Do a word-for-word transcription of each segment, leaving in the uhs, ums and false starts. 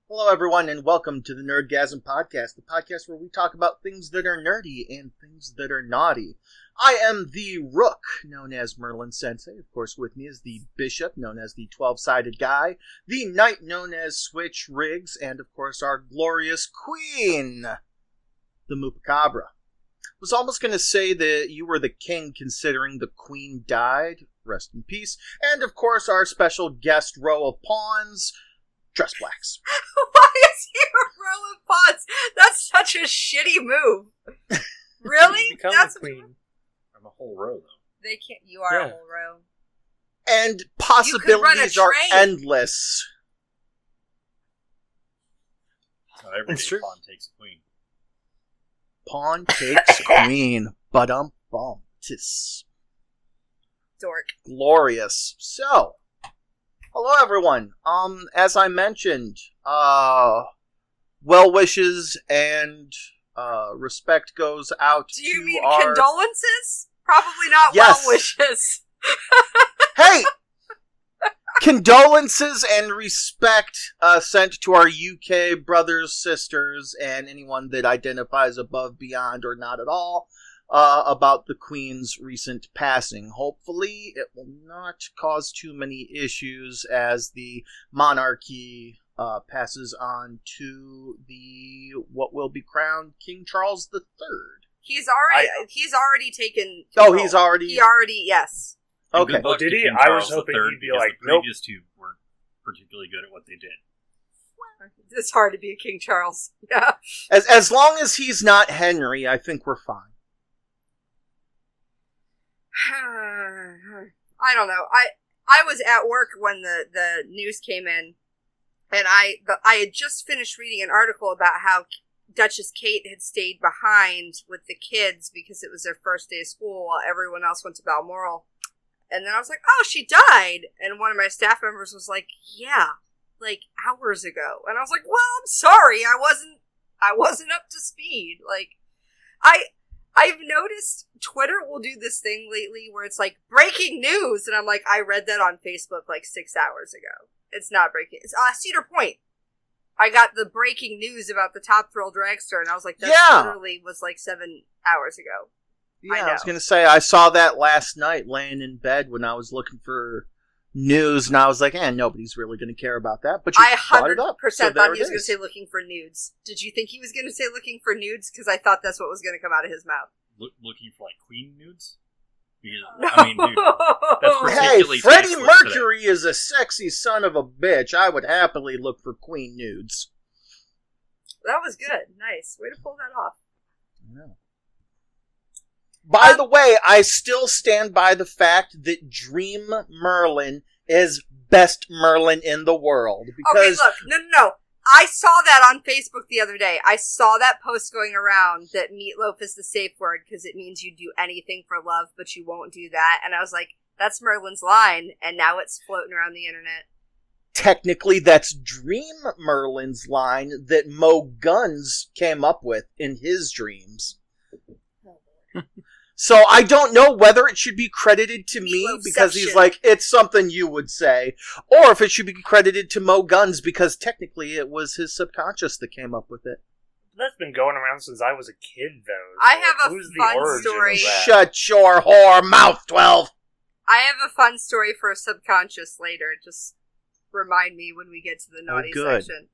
Hello, everyone, and welcome to the Nerdgasm Podcast, the podcast where we talk about things that are nerdy and things that are naughty. I am the Rook, known as Merlin Sensei. Of course, with me is the Bishop, known as the twelve-sided guy, the Knight, known as Switch Riggs, and, of course, our glorious Queen, the Moopacabra. Was almost going to say that you were the king considering the Queen died. Rest in peace. And, of course, our special guest row of pawns, Dress Blacks. Why is he a row of pawns? That's such a shitty move. Really? You become That's the queen. I'm a whole row, though. They can't. You are Yeah. a whole row. And You could possibilities run a are train. endless. So every It's day true. pawn takes a queen. Pawn takes queen, but um bum. Tis Dork. glorious. So, hello everyone. Um, as I mentioned, uh, well wishes and uh respect goes out Do you to mean our. condolences? Probably not Yes. well wishes. Hey! Condolences and respect uh, sent to our U K brothers, sisters, and anyone that identifies above, beyond, or not at all uh, about the Queen's recent passing. Hopefully, it will not cause too many issues as the monarchy uh, passes on to the what will be crowned King Charles the Third. He's already. he's already taken. Oh, control. he's already. He already. Yes. And Okay. good luck Oh, did to he? King I was Charles hoping the Third he'd be because like, the nope. previous two weren't particularly good at what they did. It's hard to be a King Charles. Yeah. As as long as he's not Henry, I think we're fine. I don't know. I I was at work when the, the news came in, and I the, I had just finished reading an article about how Duchess Kate had stayed behind with the kids because it was their first day of school while everyone else went to Balmoral. And then I was like, oh, she died. And one of my staff members was like, yeah, like hours ago. And I was like, well, I'm sorry. I wasn't, I wasn't up to speed. Like, I, I've noticed Twitter will do this thing lately where it's like breaking news. And I'm like, I read that on Facebook like six hours ago. It's not breaking. It's uh, Cedar Point. I got the breaking news about the Top Thrill Dragster, and I was like, that Yeah. literally was like seven hours ago. Yeah, I I, was know. gonna say I saw that last night laying in bed when I was looking for news, and I was like, "Eh, nobody's really gonna care about that." But you I brought hundred it up, so percent there thought he it was going to is. say looking for nudes. Did you think he was going to say looking for nudes? Because I thought that's what was going to come out of his mouth. Look, looking for, like, queen nudes? Because, No. I mean, dude, that's Hey, particularly Freddie tasteless Mercury is a sexy son of a bitch. I would happily look for queen nudes. That was good. Nice. Way to pull that off. Yeah. By Um, the way, I still stand by the fact that Dream Merlin is best Merlin in the world. Okay, Because look. No, no, no. I saw that on Facebook the other day. I saw that post going around that meatloaf is the safe word because it means you do anything for love, but you won't do that. And I was like, that's Merlin's line. And now it's floating around the internet. technically that's Dream Merlin's line that Mo Guns came up with in his dreams. So I don't know whether it should be credited to me Meatloafception. because he's like, it's something you would say, or if it should be credited to Mo Guns because technically it was his subconscious that came up with it. That's been going around since I was a kid, though. I So, have a who's the fun origin story. of that? Shut your whore mouth, twelve! I have a fun story for a subconscious later. Just remind me when we get to the naughty good. section.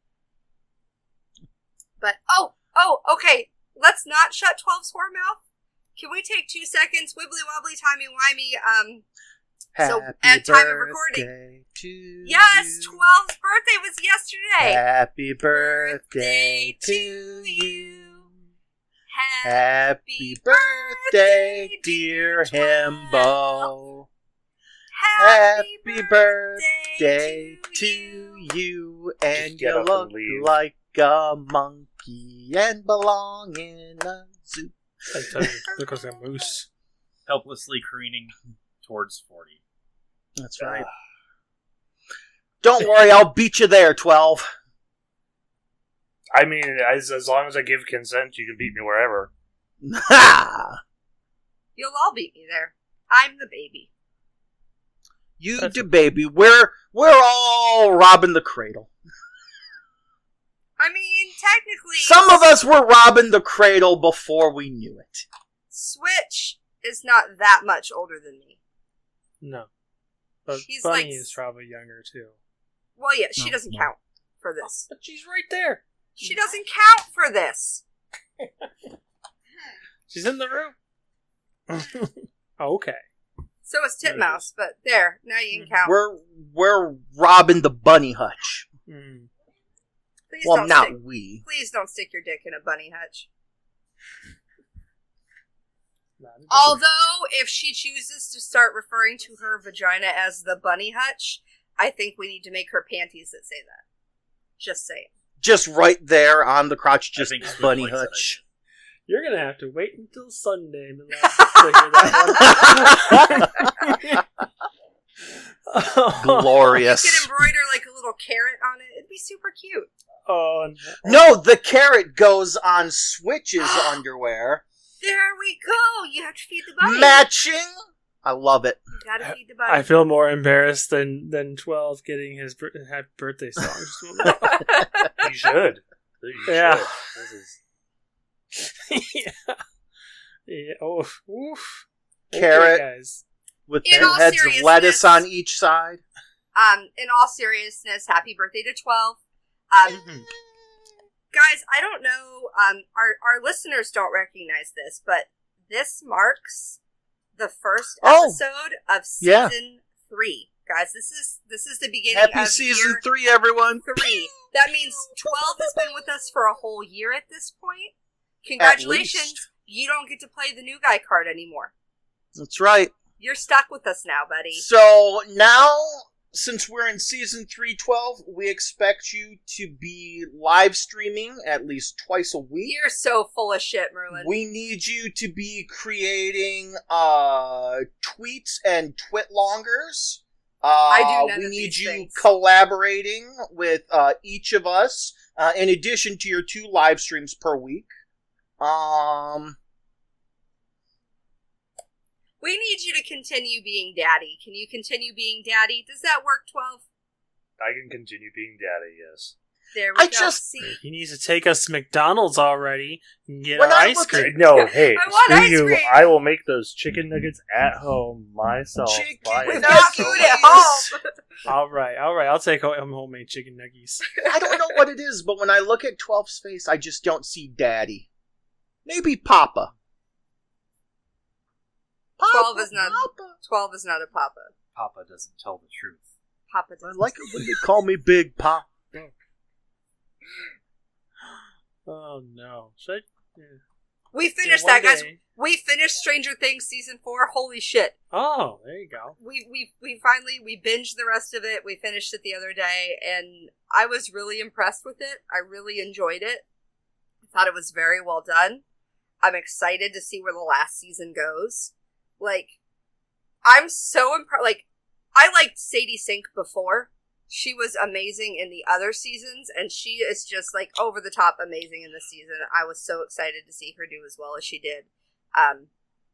But, oh, oh, okay. Let's not shut twelve's whore mouth. Can we take two seconds, wibbly wobbly, timey wimey, um, So, Happy at time of recording- birthday to yes, you. twelve's birthday was yesterday. Happy birthday to you. Happy birthday, dear Himbo. Happy birthday to you. And Just get you up look and leave. like a monkey and belong in a zoo. Look like a moose. Helplessly careening towards forty. That's right. Don't worry, I'll beat you there, twelve. I mean, as as long as I give consent, you can beat me wherever. Ha! You'll all beat me there. I'm the baby. You That's do, baby. We're we're all robbing the cradle. I mean, technically... Some of us were robbing the cradle before we knew it. Switch is not that much older than me. No. But She's Bunny like- is probably younger, too. Well, yeah, she No, doesn't no. count for this. But she's right there. She doesn't count for this. She's in the room. Okay. So is Titmouse, but there, now you can count. We're we're robbing the bunny hutch. Mm. Please Well, don't not stick, we. please don't stick your dick in a bunny hutch. Not a- Although, if she chooses to start referring to her vagina as the bunny hutch, I think we need to make her panties that say that. Just saying. Just right there on the crotch, I just think Switch bunny likes that hutch. You're gonna have to wait until Sunday to hear that one. Glorious. You could embroider like a little carrot on it. It'd be super cute. Oh, no. No, the carrot goes on Switch's underwear. There we go. You have to feed the bunny. Matching. I love it. You gotta feed the bunny. I feel more embarrassed than, than twelve getting his bir- happy birthday song. Just a moment. You should. You Yeah. should. This is... yeah. Yeah. Oh, oof. Carrot. Okay, guys. With In two all heads of seriousness- lettuce on each side. Um, in all seriousness, happy birthday to twelve. Um, Mhm. guys, I don't know, um, our, our listeners don't recognize this, but this marks the first Oh. episode of Yeah. season three. Guys, this is, this is the beginning Happy of season year three, everyone. three. That means twelve has been with us for a whole year at this point. Congratulations. least. You don't get to play the new guy card anymore. That's right. You're stuck with us now, buddy. So now, since we're in season three twelve, we expect you to be live streaming at least twice a week. You're so full of shit, Merlin. We need you to be creating uh, tweets and twit longers. Uh, I do none we of need these you things. collaborating with uh, each of us, uh, in addition to your two live streams per week. Um, We need you to continue being daddy. Can you continue being daddy? Does that work, twelve? I can continue being daddy, yes. There we I go. just- See? He needs to take us to McDonald's already and get When our I ice look cream. at- No, hey, I want screw ice you. cream. I will make those chicken nuggets at home myself. Chicken by We've nuggets. got myself. food at home. All right, all right. I'll take home homemade chicken nuggies. I don't know what it is, but when I look at twelve's face, I just don't see Daddy. Maybe Papa. Papa twelve is not- Papa. twelve is not a papa. Papa doesn't tell the truth. Papa I does. like it when they call me Big Pop. Oh no! Should I? Yeah. We finished One that, guys. day- We finished Stranger Things season four. Holy shit! Oh, there you go. We we we finally we binged the rest of it. We finished it the other day, and I was really impressed with it. I really enjoyed it. I thought it was very well done. I'm excited to see where the last season goes. Like, I'm so impressed. Like, I liked Sadie Sink before. She was amazing in the other seasons, and she is just, like, over the top amazing in this season. I was so excited to see her do as well as she did. Um,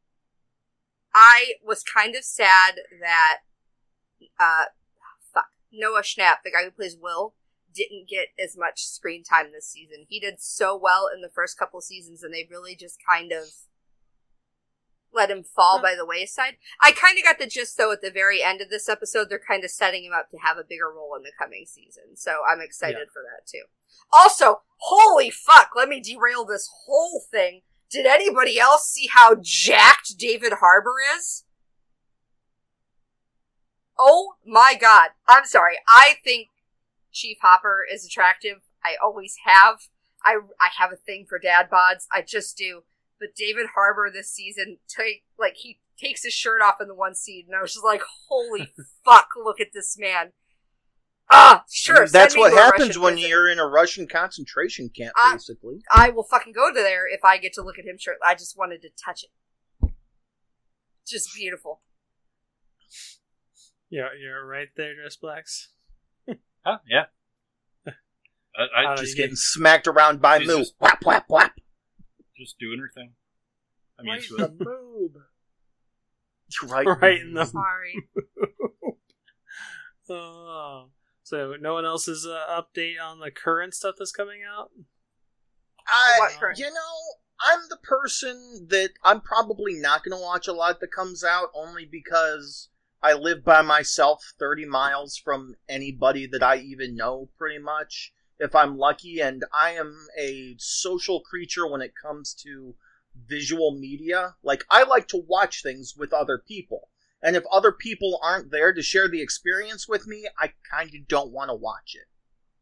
I was kind of sad that, uh, fuck, Noah Schnapp, the guy who plays Will, didn't get as much screen time this season. He did so well in the first couple seasons, and they really just kind of let him fall by the wayside. I kind of got the gist, though, at the very end of this episode, they're kind of setting him up to have a bigger role in the coming season. So I'm excited Yeah. for that, too. Also, holy fuck, let me derail this whole thing. Did anybody else see how jacked David Harbour is? Oh my god. I'm sorry. I think Chief Hopper is attractive. I always have. I, I have a thing for dad bods. I just do. But David Harbour this season, take like he takes his shirt off in the one scene, and I was just like, holy fuck, look at this man. Ah, sure. That's send me what to a happens Russian when prison. you're in a Russian concentration camp, Uh, basically. I will fucking go to there if I get to look at him shirt. I just wanted to touch it. Just beautiful. Yeah, you're right there, Dress Blacks. Huh? Yeah. I, I I don't just Just you getting smacked around by She's Moo. just- Whap, whap, whap. just doing her thing. I'm Right used in to the it. boob. Right. Right in the. Sorry. Oh. So, no one else's uh, update on the current stuff that's coming out? I, What current? you know, I'm the person that I'm probably not going to watch a lot that comes out only because I live by myself thirty miles from anybody that I even know, pretty much, if I'm lucky, and I am a social creature when it comes to visual media. Like, I like to watch things with other people, and if other people aren't there to share the experience with me, I kind of don't want to watch it.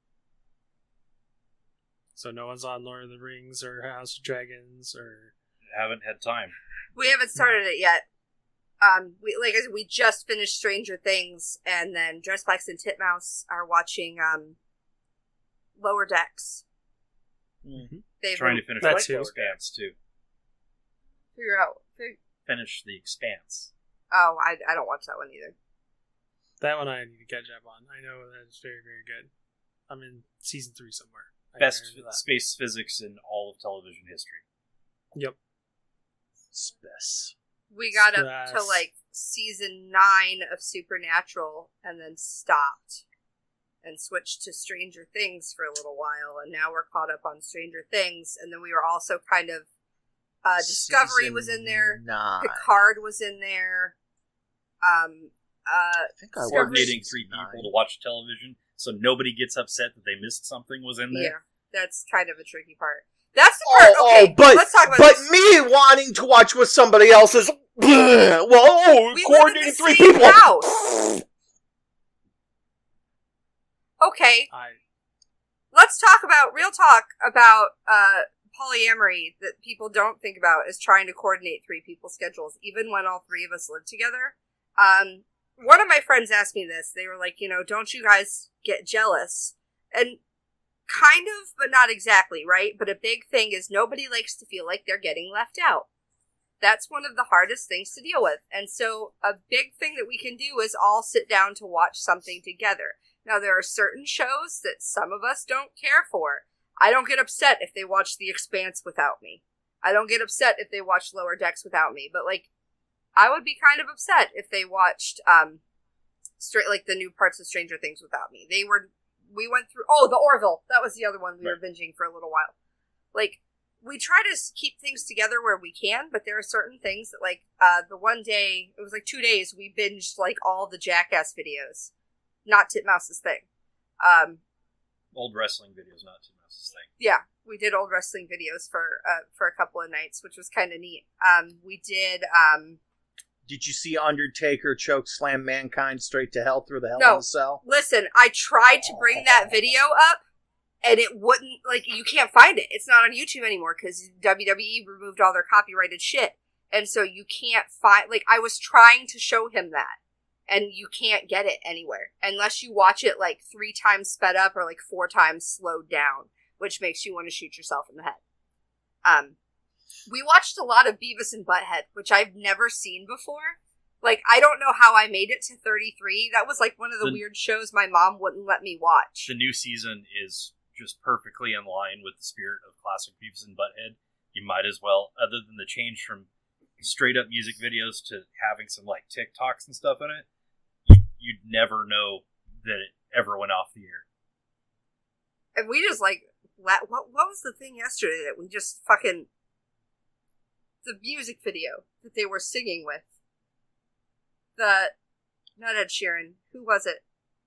So no one's on Lord of the Rings or House of Dragons or... Haven't had time. We haven't started it yet. Um, we like I said, we just finished Stranger Things, and then Dressbacks and Titmouse are watching um, Lower Decks. Mm-hmm. They've Trying to finish That the too. Expanse, too. figure out. Fig- Finish The Expanse. oh, I I don't watch that one either. That one I need to catch up on. I know that it's very, very good. I'm in season three somewhere. I Best can remember that. space physics in all of television history. Yep. Space. We got up Yes. to like season nine of Supernatural, and then stopped, and switched to Stranger Things for a little while, and now we're caught up on Stranger Things, and then we were also kind of uh, Discovery Season was in there, Nine. Picard was in there. Um, uh, I think I Discovery- Coordinating watched three season people nine. to watch television so nobody gets upset that they missed something was in there. yeah, that's kind of a tricky part. That's the Oh, part. oh, Okay, but let's talk about but this. me wanting to watch with somebody else is well, oh, We live in coordinating the three same people. house. Okay, I let's talk about real talk about uh, polyamory that people don't think about is trying to coordinate three people's schedules, even when all three of us live together. Um, one of my friends asked me this. They were like, you know, don't you guys get jealous? And kind of, but not exactly, right? But a big thing is nobody likes to feel like they're getting left out. That's one of the hardest things to deal with. And so a big thing that we can do is all sit down to watch something together. Now, there are certain shows that some of us don't care for. I don't get upset if they watch The Expanse without me. I don't get upset if they watch Lower Decks without me. But, like, I would be kind of upset if they watched, um, straight like the new parts of Stranger Things without me. They were, we went through, oh, the Orville. That was the other one we Right. were binging for a little while. Like, we try to s- keep things together where we can, but there are certain things that, like, uh, the one day, it was like two days, we binged, like, all the Jackass videos. Not Titmouse's thing. Um, Old wrestling videos, not Titmouse's thing. yeah, we did old wrestling videos for, uh, for a couple of nights, which was kind of neat. Um, we did, um, Did you see Undertaker choke slam Mankind straight to hell through the Hell No. in a Cell? listen, I tried to bring that video up, and it wouldn't, like, you can't find it. It's not on YouTube anymore, because W W E removed all their copyrighted shit. And so you can't find, like, I was trying to show him that, and you can't get it anywhere, unless you watch it, like, three times sped up, or, like, four times slowed down, which makes you want to shoot yourself in the head. Um, we watched a lot of Beavis and Butthead, which I've never seen before. Like, I don't know how I made it to thirty-three. That was, like, one of the The- weird shows my mom wouldn't let me watch. The new season is just perfectly in line with the spirit of classic Beavis and Butthead. You might as well, other than the change from straight up music videos to having some like TikToks and stuff in it, you- you'd never know that it ever went off the air. And we just, like, la- what, what was the thing yesterday that we just fucking... The music video that they were singing with. The... Not Ed Sheeran. Who was it?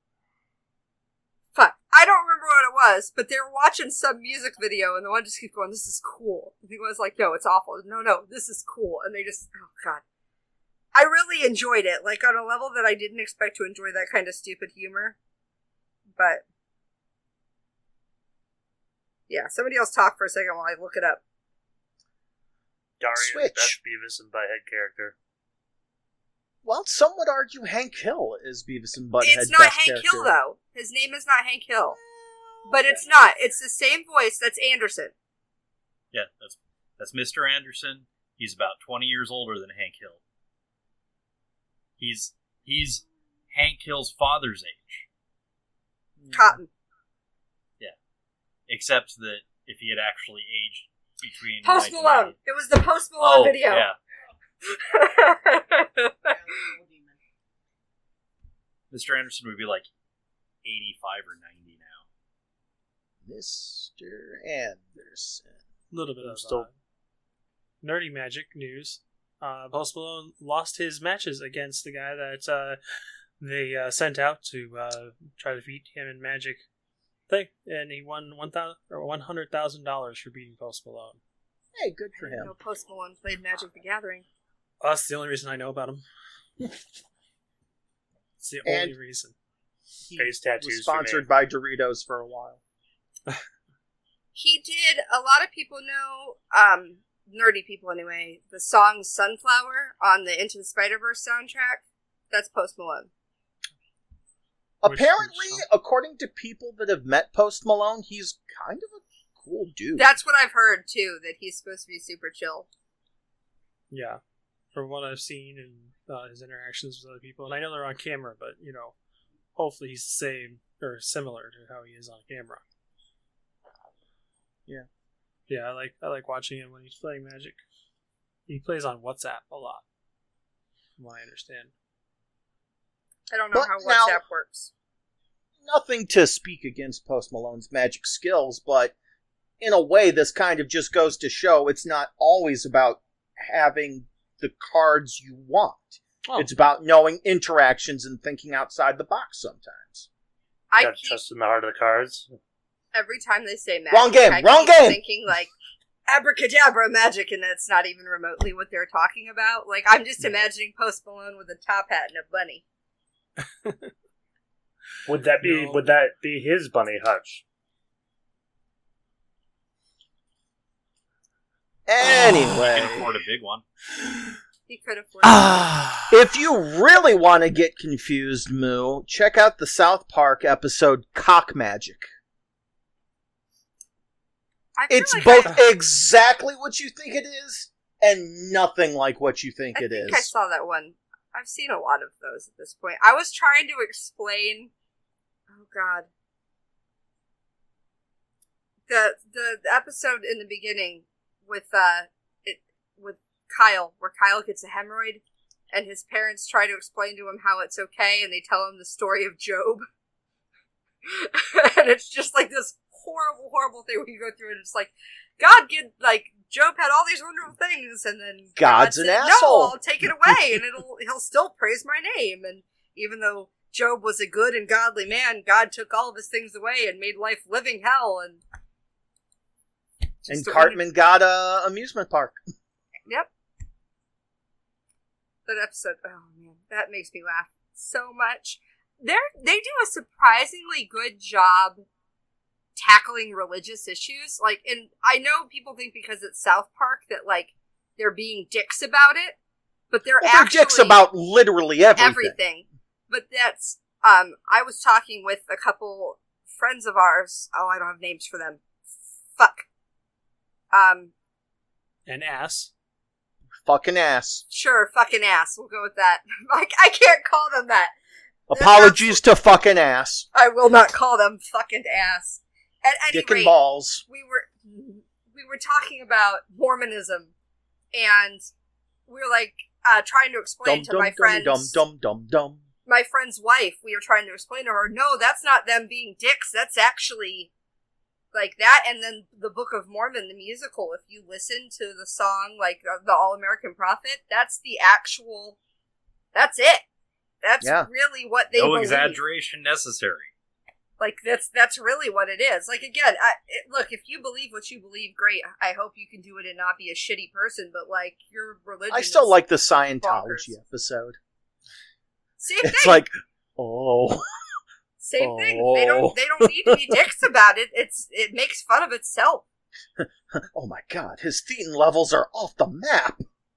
Fuck. I don't remember what it was, but they were watching some music video, and the one just keeps going, this is cool. And he was like, no, it's awful. No, no, this is cool. And they just... Oh, God. I really enjoyed it, like, on a level that I didn't expect to enjoy that kind of stupid humor. But... Yeah, somebody else talk for a second while I look it up. Darius, Switch. best Beavis and Butthead character. Well, some would argue Hank Hill is Beavis and Butthead. It's not best Hank character. Hill, though. His name is not Hank Hill. But it's not. It's the same voice. That's Anderson. Yeah, that's that's Mister Anderson. He's about twenty years older than Hank Hill. He's he's Hank Hill's father's age, Cotton. except that if he had actually aged between Post nineteen Malone. ninety It was the Post Malone Oh, video. yeah. Mister Anderson would be like, eighty-five or ninety now. Mister Anderson. A little bit I'm of still- uh, nerdy magic news. Uh, Post Malone lost his matches against the guy that uh, they uh, sent out to uh, try to beat him in Magic thing, and he won one thousand or one hundred thousand dollars for beating Post Malone. Hey, good for I didn't him. know Post Malone played Magic the Gathering. Well, that's the only reason I know about him. It's the And- only reason. He Face tattoos was for sponsored me. by Doritos for a while. He did, a lot of people know, um, nerdy people anyway, the song Sunflower on the Into the Spider-Verse soundtrack. That's Post Malone. Which- Apparently, which song? according to people that have met Post Malone, he's kind of a cool dude. That's what I've heard, too, that he's supposed to be super chill. Yeah, from what I've seen and uh, his interactions with other people, and I know they're on camera, but you know, hopefully he's the same or similar to how he is on camera. Yeah. Yeah, I like I like watching him when he's playing Magic. He plays on WhatsApp a lot, from what I understand. I don't know But how now- WhatsApp works. Nothing to speak against Post Malone's magic skills, but in a way, this kind of just goes to show it's not always about having the cards you want. Oh, It's about knowing interactions and thinking outside the box sometimes. I Gotta keep, trust in the heart of the cards. every time they say magic, Wrong game, I wrong keep game! thinking, like, abracadabra magic, and that's not even remotely what they're talking about. Like, I'm just imagining Post Malone with a top hat and a bunny. Would that be No. would that be his bunny hutch? You Anyway, can afford a big one. He could afford ah, if you really want to get confused, Moo, check out the South Park episode Cock Magic. I feel It's like both I, exactly what you think it is and nothing like what you think I it think is. I saw that one. I've seen a lot of those at this point. I was trying to explain. Oh God. The the, the episode in the beginning with uh it with Kyle, where Kyle gets a hemorrhoid, and his parents try to explain to him how it's okay, and they tell him the story of Job. And it's just like this horrible, horrible thing where you go through it. It's like God get like Job had all these wonderful things, and then God's God an said, asshole. No, I'll take it away, and it'll he'll still praise my name. And even though Job was a good and godly man, God took all of his things away and made life living hell. And And just a Cartman got a amusement park. Yep. That episode, oh man, that makes me laugh so much. They're, they do a surprisingly good job tackling religious issues. Like, and I know people think because it's South Park that, like, they're being dicks about it, but they're Well, they're actually dicks about literally everything. everything. But that's, um, I was talking with a couple friends of ours. Oh, I don't have names for them. Fuck. Um, an ass. Fucking ass. Sure, fucking ass. We'll go with that. I, I can't call them that. Apologies to fucking ass. I will not call them fucking ass. At any Dick and rate, balls. we were we were talking about Mormonism, and we were like uh, trying to explain Dum to dum my dum friends, dum dum dum dum. my friend's wife. We were trying to explain to her, no, that's not them being dicks. That's actually like that. And then the Book of Mormon, the musical. If you listen to the song, like uh, the All American Prophet, that's the actual. That's it. That's Yeah. really what they No believe. exaggeration necessary. Like that's that's really what it is. Like again, I, it, look, if you believe what you believe, great. I hope you can do it and not be a shitty person. But like your religion, I still is like the Scientology bonkers. episode. same It's thing. like, oh, Same thing. They Oh. don't they don't need to be dicks about it. It's it makes fun of itself. oh my God, his thetan levels are off the map.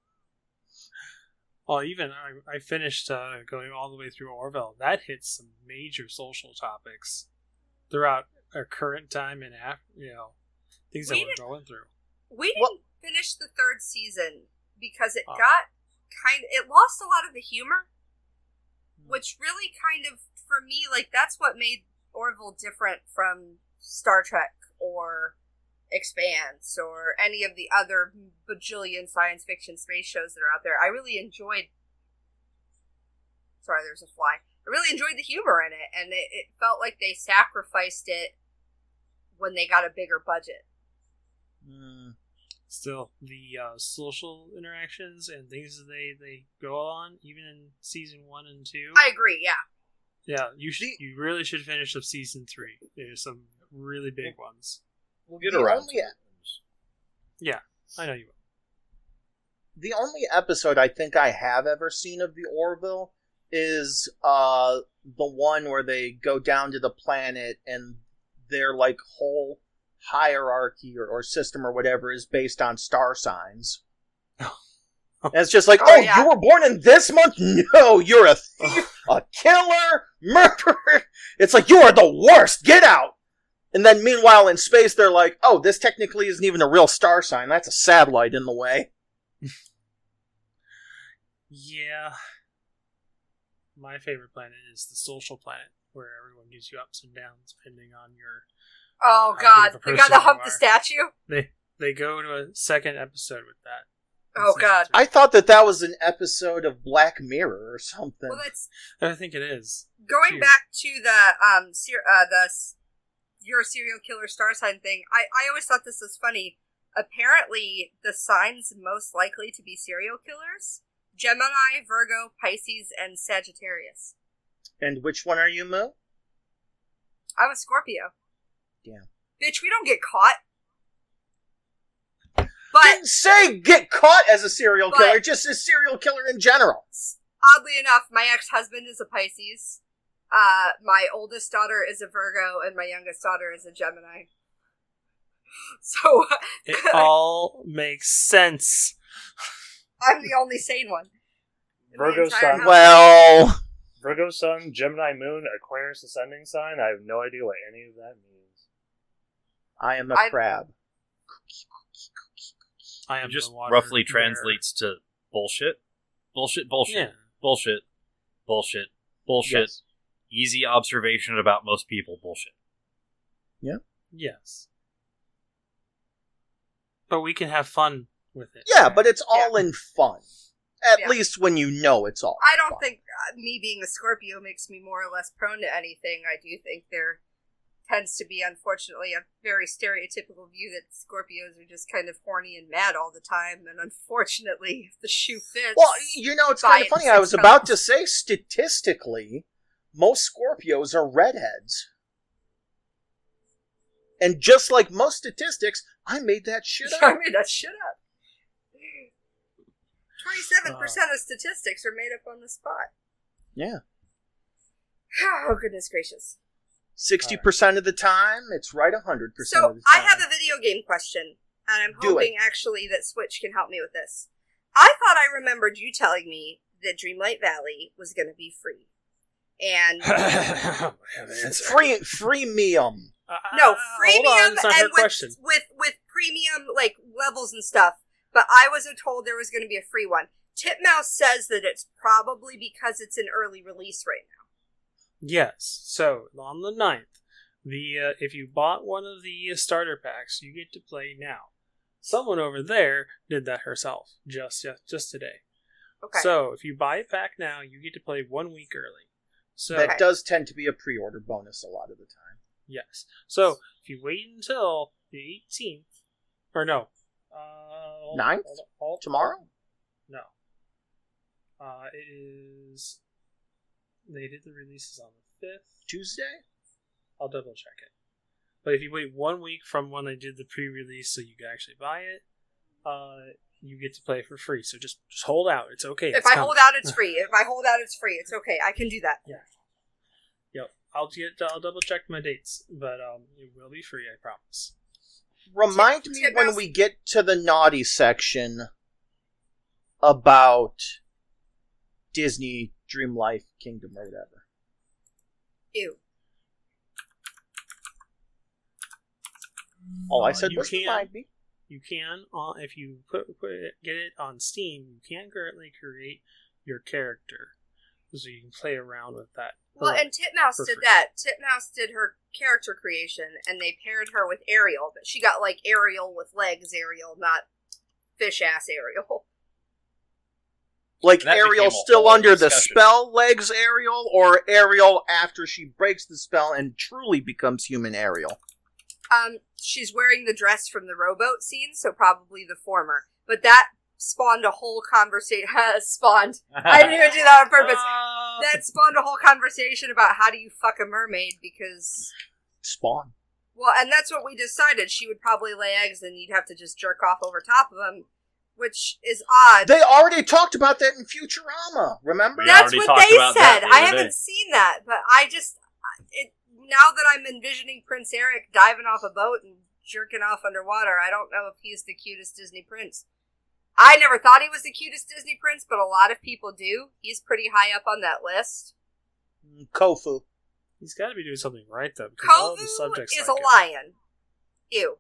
Well, even I, I finished uh, going all the way through Orville. That hits some major social topics throughout our current time and after, you know, things that We we're didn't- going through. We didn't Well- finish the third season because it Oh. got kind it lost a lot of the humor, which really kind of for me like that's what made Orville different from Star Trek or Expanse or any of the other bajillion science fiction space shows that are out there. I really enjoyed. Sorry, there's a fly. I really enjoyed the humor in it, and it, it felt like they sacrificed it when they got a bigger budget. Mm. Still, the uh, social interactions and things that they, they go on, even in season one and two. I agree, yeah. Yeah, you should. You really should finish up season three. There's some really big ones. We'll get The around only- to it. Yeah, I know you will. The only episode I think I have ever seen of the Orville is uh, the one where they go down to the planet and their like whole hierarchy or, or system or whatever is based on star signs. And it's just like, Oh, oh, yeah. you were born in this month? No, you're a thief, a killer, murderer. It's like, you are the worst. Get out. And then meanwhile in space, they're like, oh, this technically isn't even a real star sign. That's a satellite in the way. Yeah. My favorite planet is the social planet, where everyone gives you ups and downs depending on your... Oh, How God. big of a They person gotta you hump the are. statue? They they go to a second episode with that. Oh, God. I thought that that was an episode of Black Mirror or something. Well, that's... I think it is. Going Cute. back to the, um, ser- uh, the... s- You're a serial killer star sign thing, I, I always thought this was funny. Apparently, the signs most likely to be serial killers: Gemini, Virgo, Pisces, and Sagittarius. And which one are you, Moo? I'm a Scorpio. Damn. Bitch, we don't get caught. But, Didn't say get caught as a serial But- killer, just a serial killer in general. oddly enough, my ex-husband is a Pisces. Uh, my oldest daughter is a Virgo, and my youngest daughter is a Gemini. So, It all makes sense. I'm the only sane one. in the Virgo entire sun. house. Well, Virgo Sun, Gemini Moon, Aquarius Ascending Sign. I have no idea what any of that means. I am a I- crab. I am It just the water roughly bear. translates to bullshit. Bullshit, bullshit. Yeah. Bullshit. Bullshit. Bullshit. Yes. Easy observation about most people. Bullshit. Yes. But we can have fun with it. Yeah, but it's all in fun. At Yeah. least when you know it's all I don't fun. think uh, me being a Scorpio makes me more or less prone to anything. I do think there tends to be, unfortunately, a very stereotypical view that Scorpios are just kind of horny and mad all the time, and unfortunately, if the shoe fits... Well, you know, it's buy kind it of funny. in I six was about to colors. say, statistically, most Scorpios are redheads. And just like most statistics, I made that shit I up. made that shit up. twenty-seven percent of statistics are made up on the spot. Yeah. Oh, goodness gracious. sixty percent of the time, it's right one hundred percent So, of the I time. have a video game question, and I'm Do it. hoping actually that Switch can help me with this. I thought I remembered you telling me that Dreamlight Valley was going to be free. And It's free, freemium. Uh, no, uh, freemium Hold on, that's not her and with, question. with with premium like levels and stuff. But I wasn't told there was going to be a free one. Titmouse says that it's probably because it's an early release right now. Yes. So on the ninth, the uh, if you bought one of the uh, starter packs, you get to play now. Someone over there did that herself just just, just today. Okay. So if you buy a pack now, you get to play one week early. So That does tend to be a pre-order bonus a lot of the time. yes. So if you wait until the eighteenth, or no, uh, hold- Ninth? hold- hold- Tomorrow? No. Uh, it is. They did the releases on the fifth. Tuesday? I'll double check it. But if you wait one week from when they did the pre-release, so you can actually buy it, uh, you get to play for free. So just just hold out. It's okay. if it's I coming. hold out, it's free. If I hold out, it's free. It's okay. I can do that. Yep. I'll get. I'll double check my dates, but um, it will be free. I promise. Remind Tip- me tip when us- we get to the naughty section about Disney Dream Life Kingdom or whatever. Ew. All I Uh, said you was can- remind me. You can, uh, if you put, put it, get it on Steam, you can currently create your character, so you can play around with that. Well, early. and Titmouse for did free. that. Titmouse did her character creation, and they paired her with Ariel, but she got like Ariel with legs Ariel, not fish ass Ariel. Like And that became Ariel a still whole under the discussion. spell legs Ariel, or Ariel after she breaks the spell and truly becomes human Ariel? Um, she's wearing the dress from the rowboat scene, so probably the former. But that spawned a whole conversation. spawned. I didn't even do that on purpose. Uh, That spawned a whole conversation about how do you fuck a mermaid, because... Spawn. Well, and that's what we decided. She would probably lay eggs, and you'd have to just jerk off over top of them, which is odd. They already talked about that in Futurama, remember? We That's already what talked they about said. that the I other haven't day. seen that, but I just it now that I'm envisioning Prince Eric diving off a boat and jerking off underwater. I don't know if he's the cutest Disney prince. I never thought he was the cutest Disney prince, but a lot of people do. He's pretty high up on that list. Kofu. He's got to be doing something right, though. Because all the Kovu subjects is like a him. lion. Ew.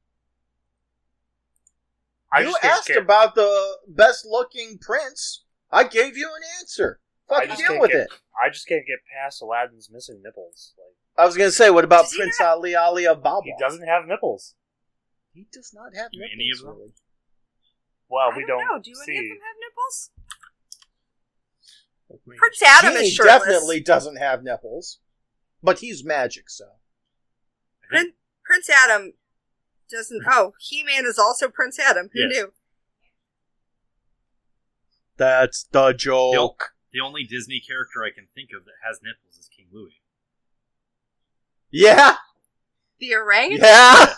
I You just can't asked get, about the best looking prince. I gave you an answer. I Fucking just deal can't with get, it. I just can't get past Aladdin's missing nipples. Like I was going to say, what about Does he Prince Ali Ali of Baba? he doesn't have nipples. He does not have Do nipples, any of them? really. Well, I we don't don't, know. Do see. any of them have nipples? I mean, Prince Adam Genie is shirtless. definitely doesn't have nipples. But he's magic, so. Prin- Prince Adam doesn't. Oh, He-Man is also Prince Adam. Who Yes. knew? That's the joke. The only Disney character I can think of that has nipples is King Louie. Yeah! The orangutan. Yeah!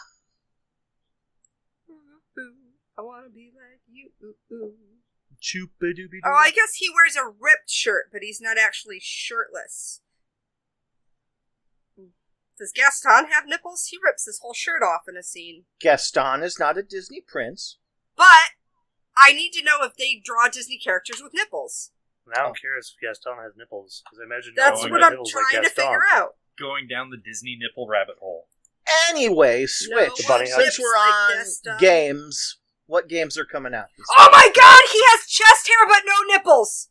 Ooh, I want to be like you. Ooh, ooh. Choopa-dooby-doo. Oh, I guess he wears a ripped shirt, but he's not actually shirtless. Does Gaston have nipples? He rips his whole shirt off in a scene. Gaston is not a Disney prince. But I need to know if they draw Disney characters with nipples. Now I'm curious if Gaston has nipples because I imagine That's no one what has I'm nipples trying like to Gaston. figure out. Going down the Disney nipple rabbit hole. Anyway, No switch. one Since lips we're like on Gaston. games, what games are coming out this Oh my god, he has chest hair but no nipples!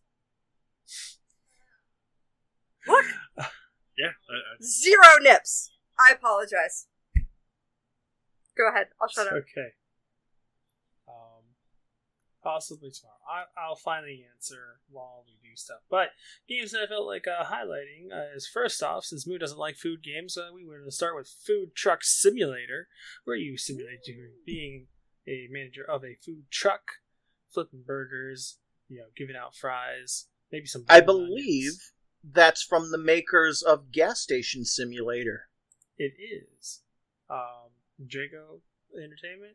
Look, Yeah. Uh, zero nips. I apologize. Go ahead, I'll shut up. Okay. Um, possibly tomorrow. I, I'll find the answer while we do stuff. But games that I felt like uh, highlighting uh, is first off, since Moo doesn't like food games, uh, we were going to start with Food Truck Simulator, where you simulate doing, being a manager of a food truck, flipping burgers, you know, giving out fries, maybe some. I bacon onions. believe that's from the makers of Gas Station Simulator. It is. Um, Jago Entertainment.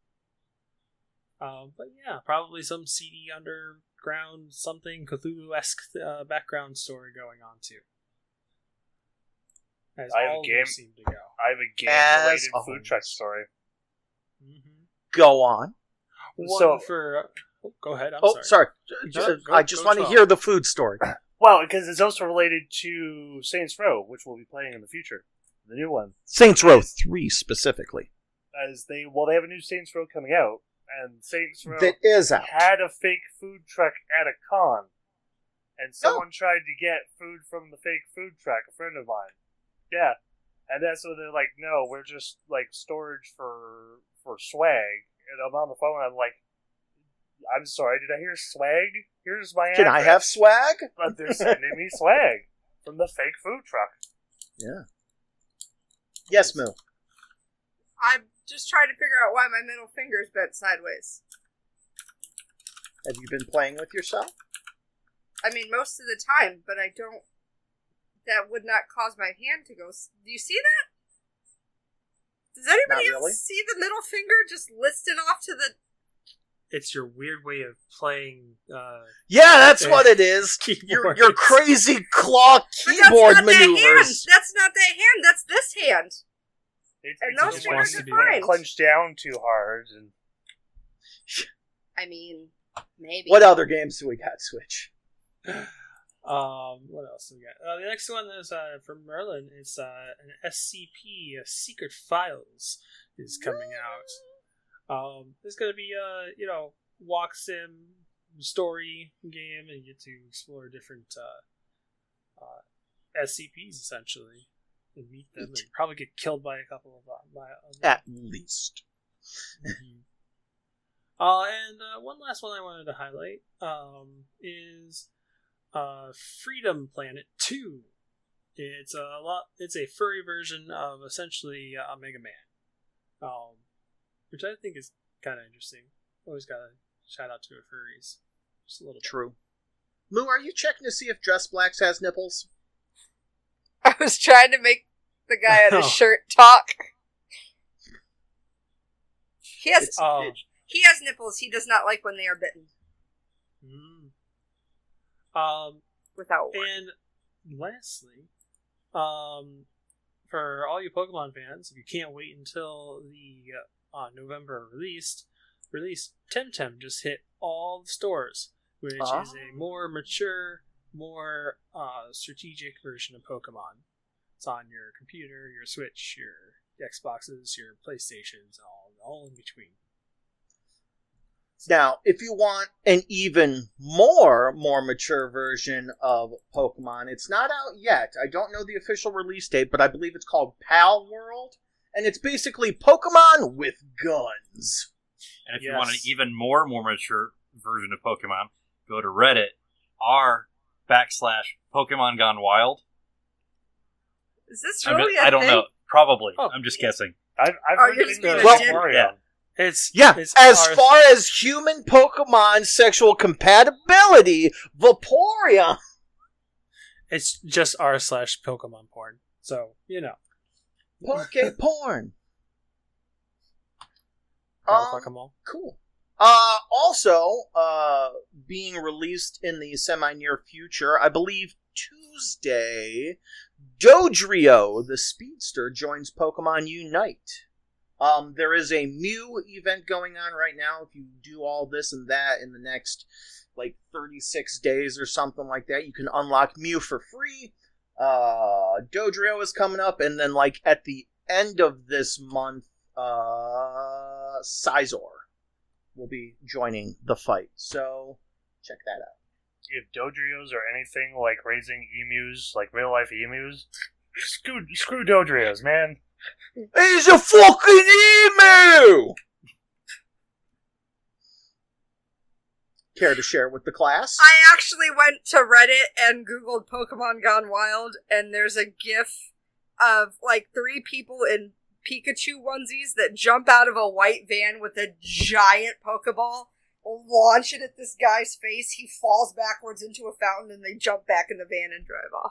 Um, but yeah, probably some seedy underground something Cthulhu-esque uh, background story going on too. As I have a all game- those seem to go. I have a As game-related always. food truck story. Mm-hmm. Go on. So- for uh, oh, go ahead. I'm oh, sorry. sorry. No, go- I just go want to twelve. hear the food story. Well, because it's also related to Saints Row, which we'll be playing in the future, the new one. Saints Row three specifically. As they well, they have a new Saints Row coming out, and Saints Row That is out. had a fake food truck at a con, and someone tried to get food from the fake food truck. A friend of mine, yeah, and that's what they're like. No, we're just like storage for for swag. And I'm on the phone. And I'm like, I'm sorry, did I hear swag? Here's my Can I address. have swag? But they're sending me swag from the fake food truck. Yeah. Yes, Moo. I'm just trying to figure out why my middle finger's bent sideways. Have you been playing with yourself? I mean, most of the time, but I don't... That would not cause my hand to go... s- Do you see that? Does anybody Not else really. see the middle finger just listing off to the... It's your weird way of playing uh, Yeah, that's what it is. Your, keyboard. your crazy claw But keyboard that's not that hand! maneuvers. That's not that hand, that's this hand! It, And it's those just fingers when are you wanna fine. clench down too hard. And I mean, maybe. What other games do we got, Switch? Um, what else do we got? Uh, the next one is uh, from Merlin. It's uh, an S C P, uh, Secret Files, is coming out. Um, it's gonna be a you know walk sim story game, and you get to explore different uh, uh, S C Ps essentially, and meet them, and probably get killed by a couple of uh, by. Um, At least. Mhm. Uh, and uh, one last one I wanted to highlight um, is uh, Freedom Planet two. It's a lot. It's a furry version of essentially uh, Mega Man, um, which I think is kind of interesting. Always got to shout out to our furries. Just a little bit. True. Moo, are you checking to see if Dress Blacks has nipples? I was trying to make the guy on his Oh. shirt talk. He has It's- Oh. it- he has nipples. He does not like when they are bitten Mm. Um, without one. and lastly, um, for all you Pokemon fans, if you can't wait until the uh, uh, November release, release Temtem just hit all the stores, which Oh. is a more mature, more uh, strategic version of Pokemon. It's on your computer, your Switch, your Xboxes, your PlayStations, all all in between. Now, if you want an even more, more mature version of Pokemon, it's not out yet. I don't know the official release date, but I believe it's called Pal World, and it's basically Pokemon with guns. And if you Yes. want an even more more mature version of Pokemon, go to Reddit r backslash Pokemon Gone Wild. Is this I'm really just- a I don't thing? know. Probably. Oh. I'm just guessing. I've, I've Oh, heard you're things just being about a dick. Vaporeon. Yeah. It's Yeah, it's as our- far as human Pokemon sexual compatibility, Vaporeon. it's just r slash Pokemon porn. So you know, Poke porn. gotta Um, fuck 'em all. Cool. Uh, also, uh, being released in the semi-near future, I believe Tuesday, Dodrio, the speedster, joins Pokemon Unite. Um, there is a Mew event going on right now. If you do all this and that in the next, like, thirty-six days or something like that, you can unlock Mew for free. Uh, Dodrio is coming up, and then, like, at the end of this month, uh, Scizor will be joining the fight. So, check that out. If Dodrios are anything like raising emus, like real life emus, screw, screw Dodrios, man. He's a fucking emu! Care to share with the class? I actually went to Reddit and Googled Pokemon Gone Wild, and there's a GIF of like three people in Pikachu onesies that jump out of a white van with a giant Pokeball, launch it at this guy's face. He falls backwards into a fountain, and they jump back in the van and drive off.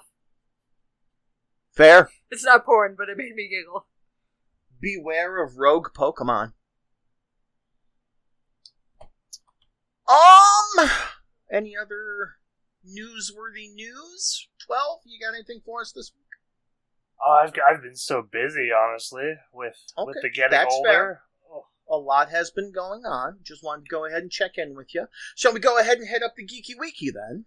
Fair. It's not porn, but it made me giggle. Beware of rogue Pokemon. Um, any other newsworthy news? twelve, you got anything for us this week? Oh, I've I've been so busy, honestly, with with Okay, the getting that's older. fair. Oh, A lot has been going on. Just wanted to go ahead and check in with you. Shall we go ahead and head up the Geeky Wiki then?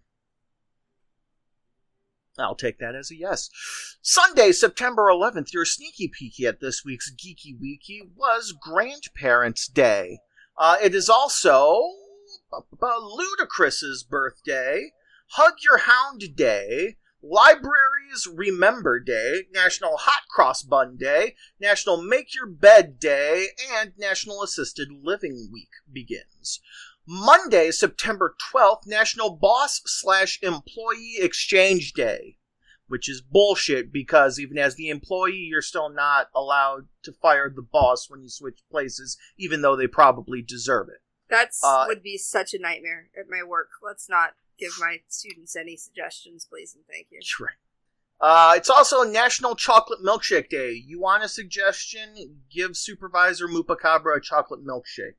I'll take that as a yes. Sunday, September eleventh, your sneaky peeky at this week's Geeky Wiki was Grandparents' Day. Uh, it is also Ludacris's birthday, Hug Your Hound Day, Libraries Remember Day, National Hot Cross Bun Day, National Make Your Bed Day, and National Assisted Living Week begins. Monday, September twelfth, National Boss slash Employee Exchange Day, which is bullshit because even as the employee, you're still not allowed to fire the boss when you switch places, even though they probably deserve it. That's Uh, would be such a nightmare at my work. Let's not give my students any suggestions, please and thank you. Right. Uh, it's also National Chocolate Milkshake Day. You want a suggestion? Give Supervisor Mupacabra a chocolate milkshake.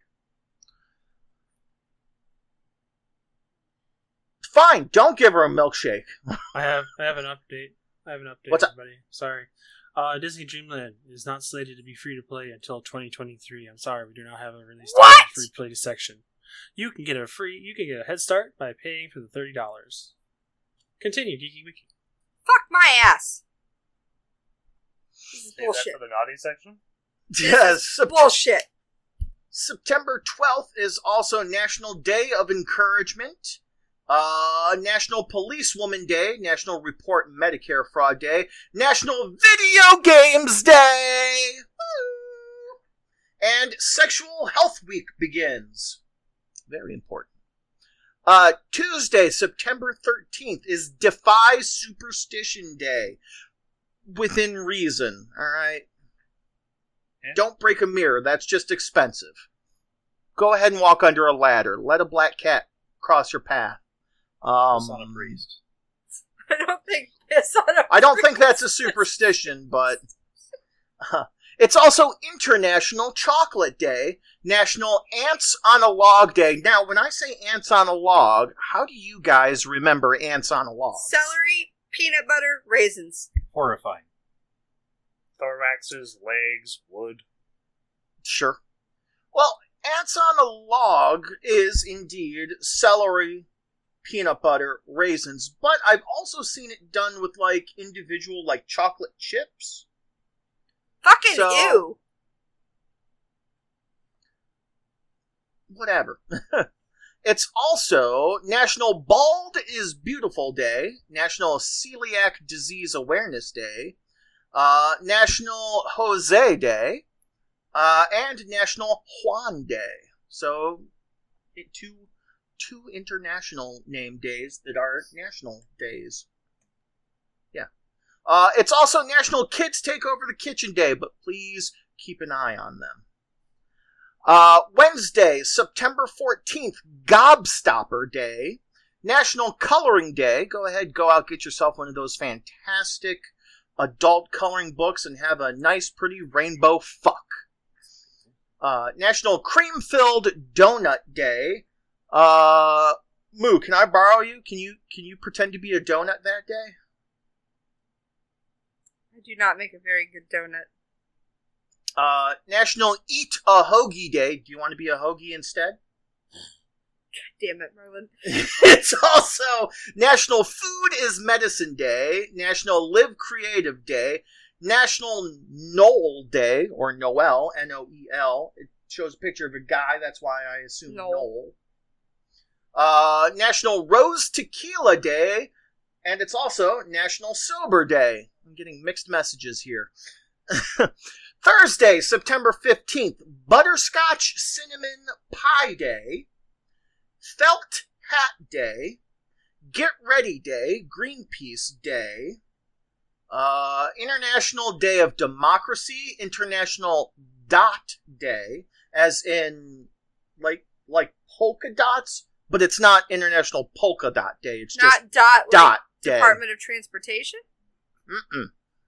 Fine, don't give her a milkshake. I have I have an update. I have an update, What's up? everybody. Sorry. Uh, Disney Dreamland is not slated to be free to play until twenty twenty-three. I'm sorry, we do not have a release date What? for the free to play section. You can get a free you can get a head start by paying for the thirty dollars. Continue, Geeky Wiki. Fuck my ass. This is save bullshit. that for the naughty section. Yes, Sep- Bullshit. September twelfth is also National Day of Encouragement, uh, National Policewoman Day, National Report Medicare Fraud Day, National Video Games Day, Woo! And Sexual Health Week begins. Very important. Uh, Tuesday, September thirteenth is Defy Superstition Day. Within reason, alright? Yeah. Don't break a mirror, that's just expensive. Go ahead and walk under a ladder. Let a black cat cross your path. Um, Piss on a priest. I don't think piss on a I don't think that's a superstition, but... Uh, it's also International Chocolate Day, National Ants on a Log Day. Now, when I say ants on a log, how do you guys remember ants on a log? Celery, peanut butter, raisins. Horrifying. Thoraxes, legs, wood. Sure. Well, ants on a log is indeed celery, peanut butter, raisins, but I've also seen it done with, like, individual, like, chocolate chips. Fucking So- ew. Whatever. It's also National Bald is Beautiful Day, National Celiac Disease Awareness Day, uh, National Jose Day, uh, and National Juan Day. So, it, two, two international name days that are national days. Yeah. Uh, it's also National Kids Take Over the Kitchen Day, but please keep an eye on them. Uh, Wednesday, September fourteenth, Gobstopper Day, National Coloring Day. Go ahead, go out, get yourself one of those fantastic adult coloring books and have a nice, pretty rainbow fuck. Uh, National Cream-Filled Donut Day. Uh, Moo, can I borrow you? Can you, can you pretend to be a donut that day? I do not make a very good donut. Uh, National Eat a Hoagie Day. Do you want to be a hoagie instead? Damn it, Merlin. It's also National Food is Medicine Day, National Live Creative Day, National Noel Day, or Noel, N O E L. It shows a picture of a guy, that's why I assume Noel. Noel. Uh, National Rose Tequila Day, and it's also National Sober Day. I'm getting mixed messages here. Thursday, September fifteenth, Butterscotch Cinnamon Pie Day, Felt Hat Day, Get Ready Day, Greenpeace Day, uh, International Day of Democracy, International Dot Day, as in, like, like polka dots, but it's not International Polka Dot Day, it's Not just dot, like Dot Day. Department of Transportation? Mm-mm.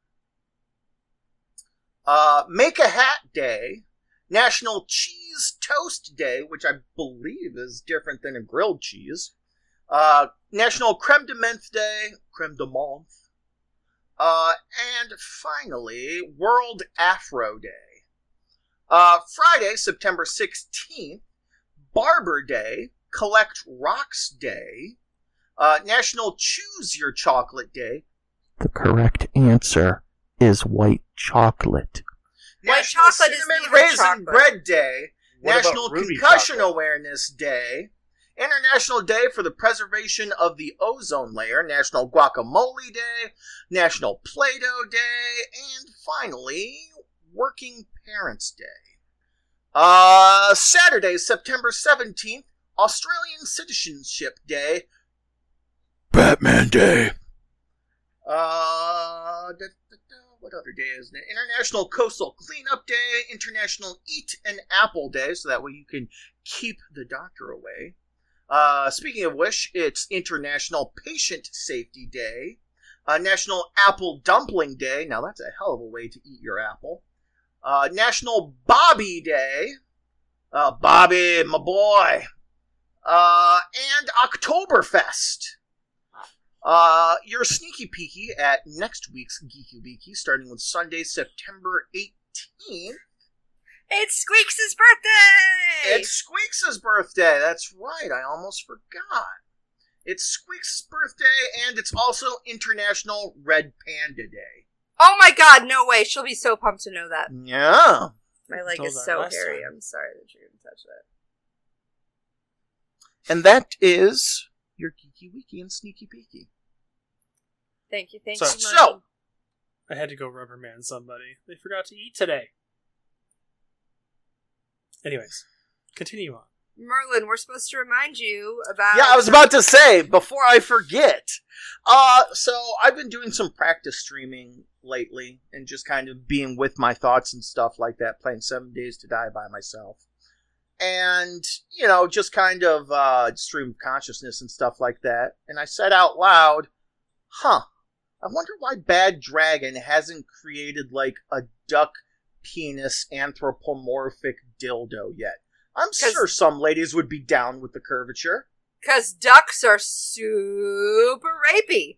Uh, Make a Hat Day, National Cheese Toast Day, which I believe is different than a grilled cheese. Uh, National Creme de Menthe Day, Creme de Menthe. Uh, and finally, World Afro Day. Uh, Friday, September sixteenth, Barber Day, Collect Rocks Day, uh, National Choose Your Chocolate Day. The correct answer is white chocolate. White National chocolate is Cinnamon neither Raisin chocolate. Bread Day, What about National ruby Concussion chocolate? Awareness Day, International Day for the Preservation of the Ozone Layer, National Guacamole Day, National Play-Doh Day, and finally, Working Parents Day. Uh, Saturday, September seventeenth, Australian Citizenship Day, Batman Day. Uh, da, da, da, what other day is it? International Coastal Cleanup Day, International Eat an Apple Day, so that way you can keep the doctor away. Uh, speaking of which, it's International Patient Safety Day, uh, National Apple Dumpling Day. Now that's a hell of a way to eat your apple. Uh, National Bobby Day. Uh, Bobby, my boy. Uh, and Oktoberfest. Uh, you're sneaky peeky at next week's Geeky Beaky, starting with Sunday, September eighteenth. It's Squeaks' birthday! It's Squeaks' birthday. That's right. I almost forgot. It's Squeaks' birthday, and it's also International Red Panda Day. Oh my god, no way. She'll be so pumped to know that. Yeah. My leg Told is that so last hairy. time. I'm sorry that you're going to touch that. And that is your Geeky Weeky and Sneaky Peeky. Thank you, thank So- you. So, Merlin. I had to go rubberman somebody. They forgot to eat today. Anyways, continue on. Merlin, we're supposed to remind you about... Yeah, I was about to say, before I forget. Uh, so I've been doing some practice streaming lately, and just kind of being with my thoughts and stuff like that, playing Seven Days to Die by myself. And, you know, just kind of uh, stream of consciousness and stuff like that. And I said out loud, huh, I wonder why Bad Dragon hasn't created, like, a duck penis anthropomorphic dildo yet. I'm sure some ladies would be down with the curvature. Because ducks are super rapey.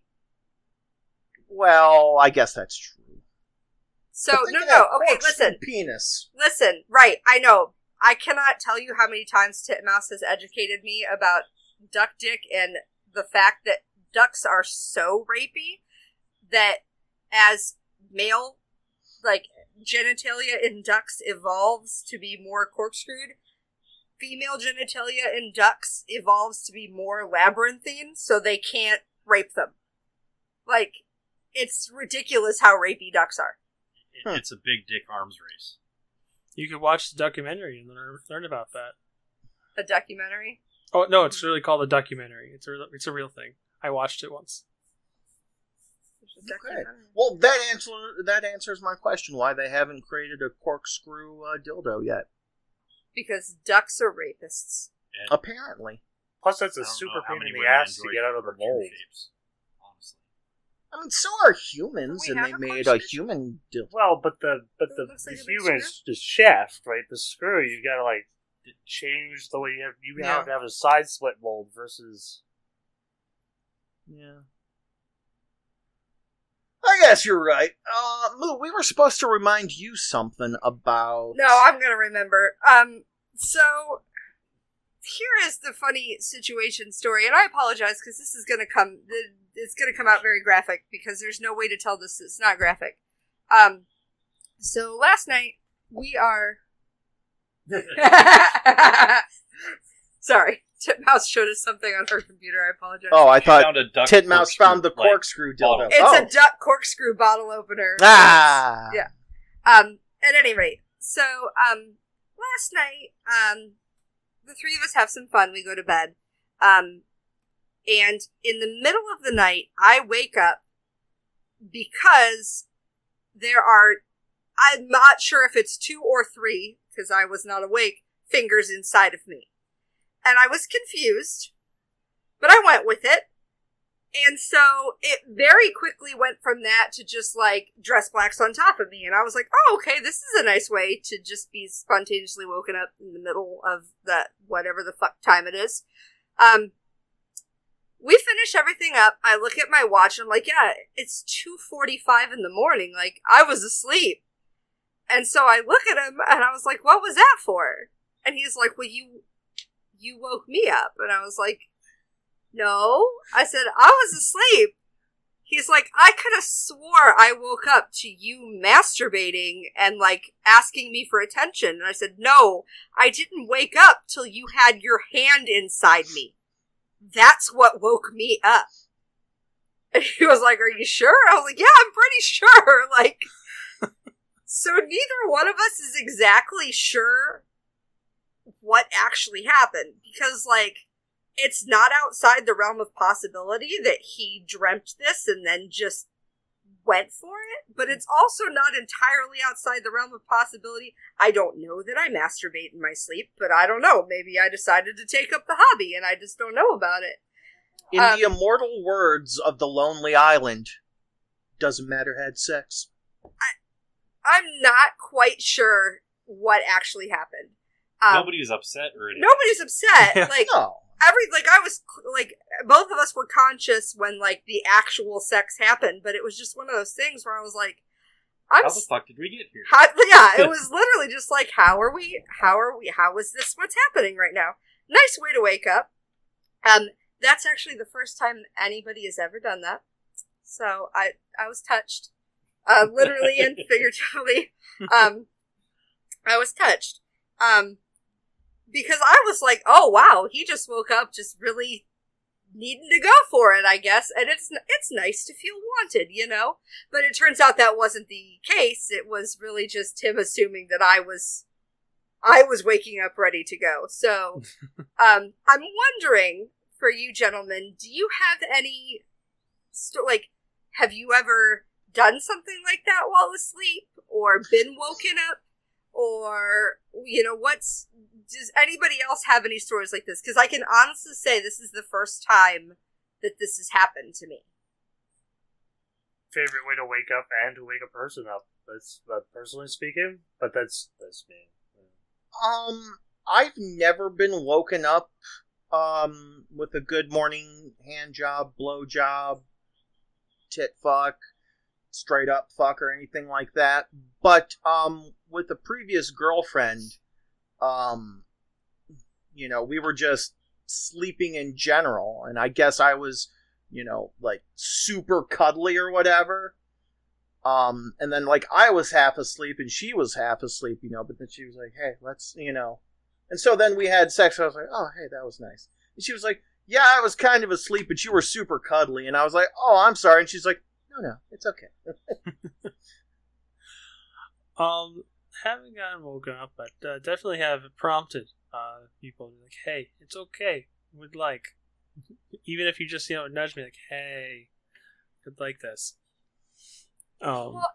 Well, I guess that's true. So, But no, think of no, that okay, corkscrew listen. Penis. Listen, right, I know. I cannot tell you how many times Titmouse has educated me about duck dick and the fact that ducks are so rapey that as male, like, genitalia in ducks evolves to be more corkscrewed, female genitalia in ducks evolves to be more labyrinthine, so they can't rape them. Like, it's ridiculous how rapey ducks are. It, it's a big dick arms race. You could watch the documentary and learn, learn about that. A documentary? Oh, no, it's really called a documentary. It's a, it's a real thing. I watched it once. Okay. Well, that answer that answers my question: why they haven't created a corkscrew uh, dildo yet? Because ducks are rapists. And Apparently, Plus, that's I a don't super know how pain many in the women ass to enjoy get out of the corkscrew mold. shapes, honestly. I mean, so are humans, We and they have a made a corkscrew? human dildo. Well, but the but It the, looks the like a big human's the shaft, right? The screw, you gotta like change the way you have. You Yeah. have to have a side split mold versus. Yeah. I guess you're right. Uh, Moo, we were supposed to remind you something about. No, I'm gonna remember. Um, so here is the funny situation story, and I apologize because this is gonna come. It's gonna come out very graphic because there's no way to tell this. It's not graphic. Um, so last night we are. Sorry, Titmouse showed us something on her computer. I apologize. Oh, I She thought found a duck Titmouse corkscrew, found the like, corkscrew dildo. bottle. It's oh. a duck corkscrew bottle opener. Ah. Yeah. Um, at any rate, so, um, last night, um, the three of us have some fun. We go to bed. Um, and in the middle of the night, I wake up because there are, I'm not sure if it's two or three, because I was not awake, fingers inside of me. And I was confused, but I went with it. And so it very quickly went from that to just like dress blacks on top of me. And I was like, oh, okay, this is a nice way to just be spontaneously woken up in the middle of the whatever the fuck time it is. Um, we finish everything up. I look at my watch and I'm like, yeah, it's two forty-five in the morning. Like, I was asleep. And so I look at him and I was like, what was that for? And he's like, well, you, you woke me up. And I was like, no. I said, I was asleep. He's like, I could have swore I woke up to you masturbating and, like, asking me for attention. And I said, no, I didn't wake up till you had your hand inside me. That's what woke me up. And he was like, are you sure? I was like, yeah, I'm pretty sure. Like, so neither one of us is exactly sure what actually happened. Because, like, it's not outside the realm of possibility that he dreamt this and then just went for it, but it's also not entirely outside the realm of possibility. I don't know that I masturbate in my sleep, but I don't know. Maybe I decided to take up the hobby and I just don't know about it. In Um, the immortal words of the Lonely Island, doesn't matter, had sex. I'm not quite sure what actually happened. Um, Nobody was upset or anything. nobody's upset. Like, No. every, like, I was, like, both of us were conscious when, like, the actual sex happened, but it was just one of those things where I was like, I'm, How the fuck did we get here? how, yeah, it was literally just like, how are we, how are we, how is this what's happening right now? Nice way to wake up. Um, that's actually the first time anybody has ever done that. So I, I was touched, uh, literally and figuratively. Um, I was touched. Um, because I was like, oh wow, he just woke up just really needing to go for it, I guess. And it's, it's nice to feel wanted, you know? But it turns out that wasn't the case. It was really just him assuming that I was, I was waking up ready to go. So, um, I'm wondering, for you gentlemen, do you have any, st- like, have you ever done something like that while asleep? Or been woken up? Or, you know, what's, does anybody else have any stories like this? Because I can honestly say this is the first time that this has happened to me. Favorite way to wake up and to wake a person up. That's uh, personally speaking, but that's that's me. Um, I've never been woken up um with a good morning hand job, blow job, tit fuck, straight up fuck, or anything like that. But um, with a previous girlfriend, um, you know, we were just sleeping in general, and I guess I was, you know, like super cuddly or whatever. Um, and then like I was half asleep and she was half asleep, you know, but then she was like, hey, let's, you know. And so then we had sex. I was like, oh, hey, that was nice. And she was like, yeah, I was kind of asleep, but you were super cuddly. And I was like, oh, I'm sorry. And she's like, no, no, it's okay. um, haven't gotten woken up, but uh, definitely have prompted uh, people to be like, hey, it's okay. Would like, even if you just, you know, nudge me like, hey, could like this. Um, well,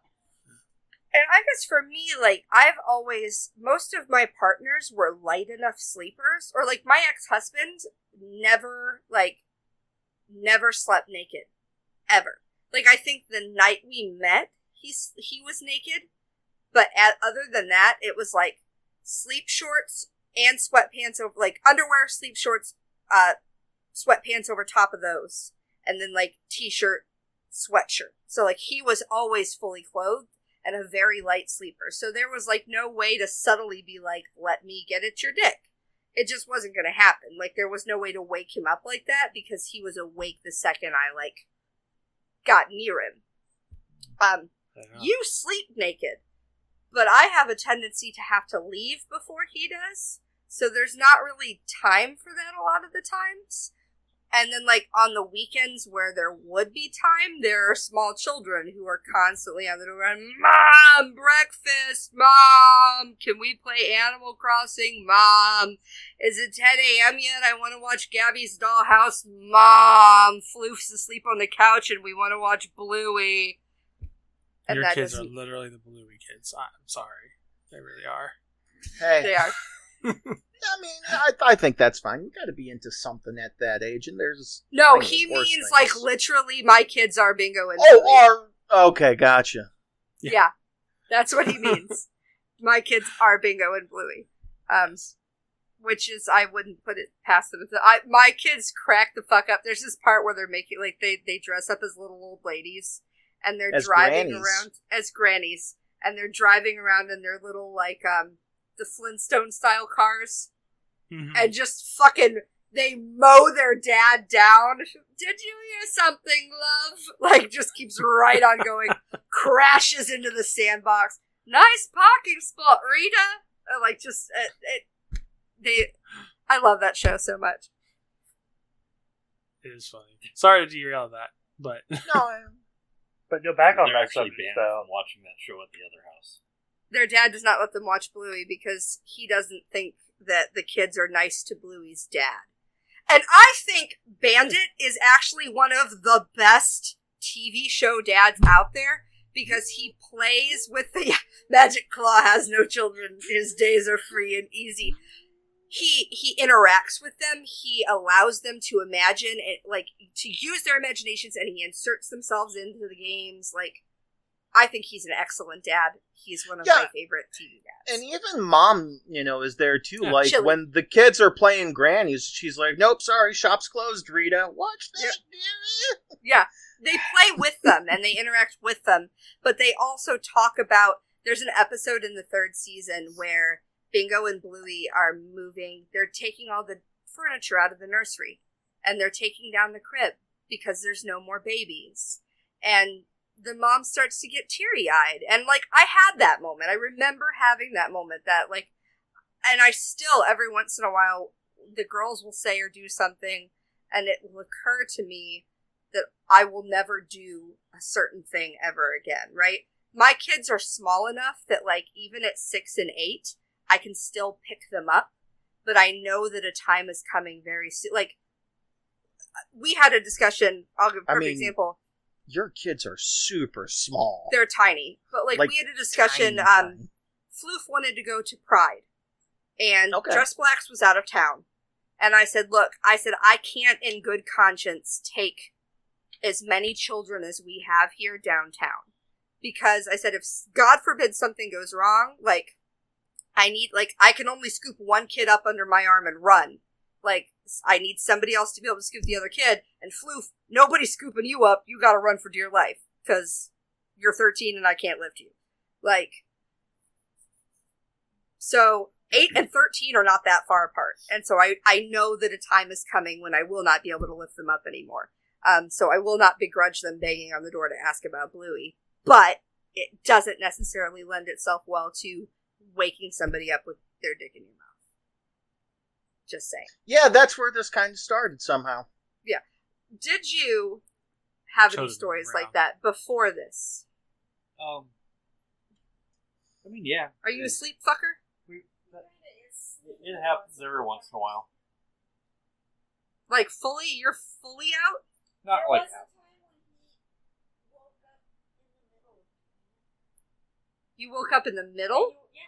and I guess for me, like, I've always, most of my partners were light enough sleepers, or like my ex-husband never, like, never slept naked. Ever. Like, I think the night we met, he's, he was naked, but at, other than that, it was like sleep shorts and sweatpants over, like, underwear, sleep shorts, uh, sweatpants over top of those, and then, like, t-shirt, sweatshirt. So, like, he was always fully clothed and a very light sleeper. So there was, like, no way to subtly be like, let me get at your dick. It just wasn't going to happen. Like, there was no way to wake him up like that because he was awake the second I, like, got near him. Um, you sleep naked, but I have a tendency to have to leave before he does. So there's not really time for that a lot of the times. And then, like, on the weekends where there would be time, there are small children who are constantly on the door going, Mom, breakfast! Mom, can we play Animal Crossing? Mom, is it ten a.m. yet? I want to watch Gabby's Dollhouse. Mom, Floof's asleep on the couch and we want to watch Bluey. And Your that kids are doesn't... literally the Bluey kids. I'm sorry. They really are. Hey. They are. I mean, I, I think that's fine. You got to be into something at that age, and there's No, plenty he of worse means, things. like, literally, my kids are Bingo and Bluey. Oh, are okay, gotcha. Yeah. Yeah, that's what he means. My kids are Bingo and Bluey. Um, which is, I wouldn't put it past them. I, my kids crack the fuck up. There's this part where they're making, like, they, they dress up as little old ladies, and they're As driving grannies. around as grannies, and they're driving around in their little, like, um, the Flintstone-style cars, Mm-hmm. and just fucking, they mow their dad down. Did you hear something, love? Like, just keeps right on going, crashes into the sandbox. Nice parking spot, Rita! Uh, Like, just, it, it, they, I love that show so much. It is funny. Sorry to derail that, but No, I- But no, back on They're that actually subject, banned though. from watching that show at the other house. Their dad does not let them watch Bluey because he doesn't think that the kids are nice to Bluey's dad. And I think Bandit is actually one of the best T V show dads out there because he plays with the Magic Claw has no children. His days are free and easy. He he interacts with them. He allows them to imagine it, like to use their imaginations, and he inserts themselves into the games. Like, I think he's an excellent dad. He's one of Yeah. my favorite T V dads. and even Mom, you know, is there too. Yeah. Like Chili. when the kids are playing grannies, she's like, "Nope, sorry, shop's closed, Rita. Watch that." Yeah, they play with them and they interact with them, but they also talk about, there's an episode in the third season where Bingo and Bluey are moving, they're taking all the furniture out of the nursery, and they're taking down the crib because there's no more babies. And the mom starts to get teary-eyed, and, like, I had that moment. I remember having that moment that, like, and I still, every once in a while, the girls will say or do something, and it will occur to me that I will never do a certain thing ever again, right? My kids are small enough that, like, even at six and eight, I can still pick them up, but I know that a time is coming very soon. Like, we had a discussion, I'll give a perfect I mean, example. Your kids are super small. They're tiny. But, like, like we had a discussion, tiny, um, tiny. Floof wanted to go to Pride, and okay. Dress Blacks was out of town. And I said, look, I said, I can't in good conscience take as many children as we have here downtown. Because I said, if, God forbid, something goes wrong, like, I need, like, I can only scoop one kid up under my arm and run. Like, I need somebody else to be able to scoop the other kid. And Floof, nobody's scooping you up. You gotta run for dear life. Because you're thirteen and I can't lift you. Like, so, eight and thirteen are not that far apart. And so I, I know that a time is coming when I will not be able to lift them up anymore. Um, so I will not begrudge them banging on the door to ask about Bluey. But it doesn't necessarily lend itself well to waking somebody up with their dick in your mouth. Just saying. Yeah, that's where this kind of started somehow. Yeah. Did you have Chosen any stories around. like that before this? Um, I mean, yeah. Are you a sleep fucker? We, that, it happens every once in a while. Like, fully? You're fully out? Not there like was that. a time when he woke up in the middle. You woke up in the middle? Yeah.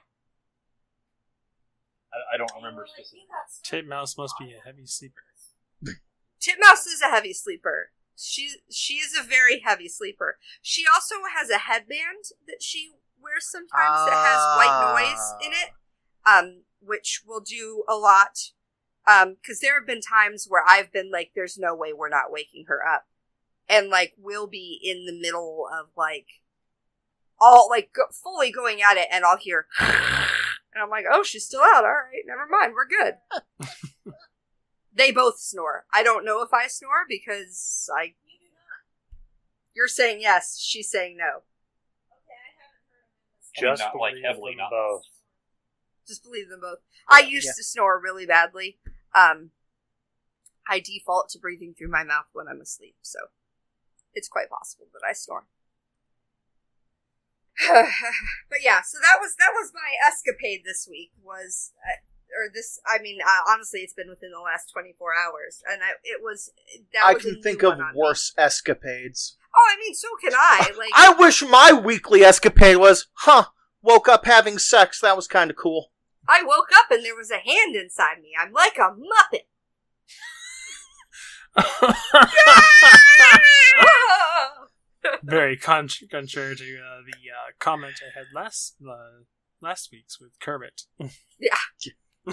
I, I don't remember Like, specifically. Titmouse must be a heavy sleeper. Titmouse is a heavy sleeper. She's she is a very heavy sleeper. She also has a headband that she wears sometimes that has white noise in it, um, which will do a lot. Um, because there have been times where I've been like, "There's no way we're not waking her up," and like we'll be in the middle of like all like go- fully going at it, and I'll hear, and I'm like, "Oh, she's still out. All right, never mind, we're good." They both snore. I don't know if I snore because I. You do not. You're saying yes. She's saying no. Okay, I haven't heard of him. Just not, like, believe heavily them not. both. Just believe them both. I used Yeah. to snore really badly. Um, I default to breathing through my mouth when I'm asleep, so it's quite possible that I snore. But yeah, so that was that was my escapade this week. Was uh, or this? I mean, uh, honestly, it's been within the last twenty-four hours, and I, it was. That I was a can new think of one on me. worse escapades. Oh, I mean, so can I. Like, I wish my weekly escapade was, huh, woke up having sex. That was kind of cool. I woke up and there was a hand inside me. I'm like a Muppet. Very con- contrary to uh, the uh, comment I had last uh, last week's with Kermit. The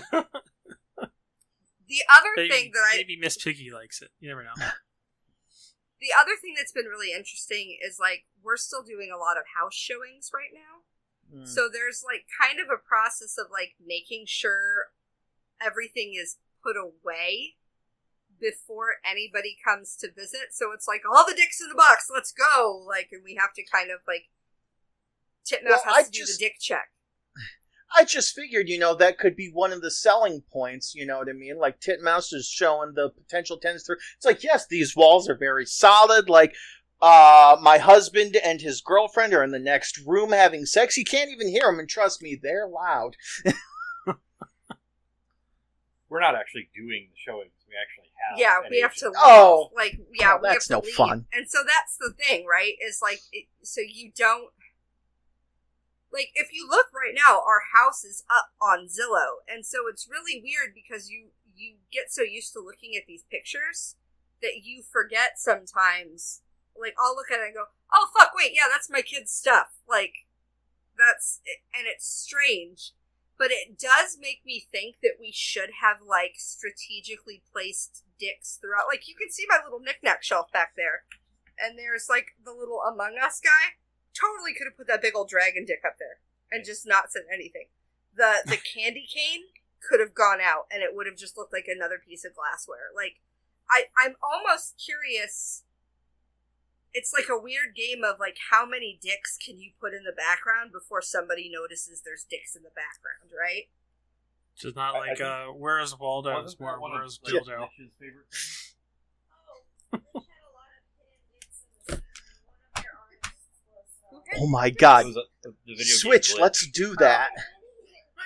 other maybe, thing that I maybe Miss Piggy likes it. You never know. the other thing that's been really interesting is like we're still doing a lot of house showings right now. Mm. So there's like kind of a process of like making sure everything is put away before anybody comes to visit. So it's like all the dicks in the box, let's go. Like, and we have to kind of like Titmouse Well, has I to just- do the dick check. I just figured, you know, that could be one of the selling points, you know what I mean? Like, Titmouse is showing the potential tenants through. It's like, yes, these walls are very solid. Like, uh, my husband and his girlfriend are in the next room having sex. You can't even hear them, and trust me, they're loud. We're not actually doing the showings. We actually have. Yeah, an we have agent. to leave. Oh. Like, yeah, Oh, we have that's to no leave. fun. And so that's the thing, right? Is like, it, so you don't. Like, if you look right now, our house is up on Zillow. And so it's really weird because you, you get so used to looking at these pictures that you forget sometimes. Like, I'll look at it and go, oh, fuck, wait, yeah, that's my kid's stuff. Like, that's, and it's strange. But it does make me think that we should have, like, strategically placed dicks throughout. Like, you can see my little knick-knack shelf back there. And there's, like, the little Among Us guy. Totally could have put that big old dragon dick up there and just not said anything. The the candy cane could have gone out and it would have just looked like another piece of glassware. Like, I, I'm almost curious. It's like a weird game of, like, how many dicks can you put in the background before somebody notices there's dicks in the background, right? It's just not I- I like, think- uh, where's Waldo? It's Wasn't that more, one of, where's like, Dildo? Mitch's favorite things? Oh, Mitch had a lot of hidden dicks in the scene, and one of your artists was. Uh, Oh my god. It was a- the video game Switch, Glitch. let's do that. and then he hit right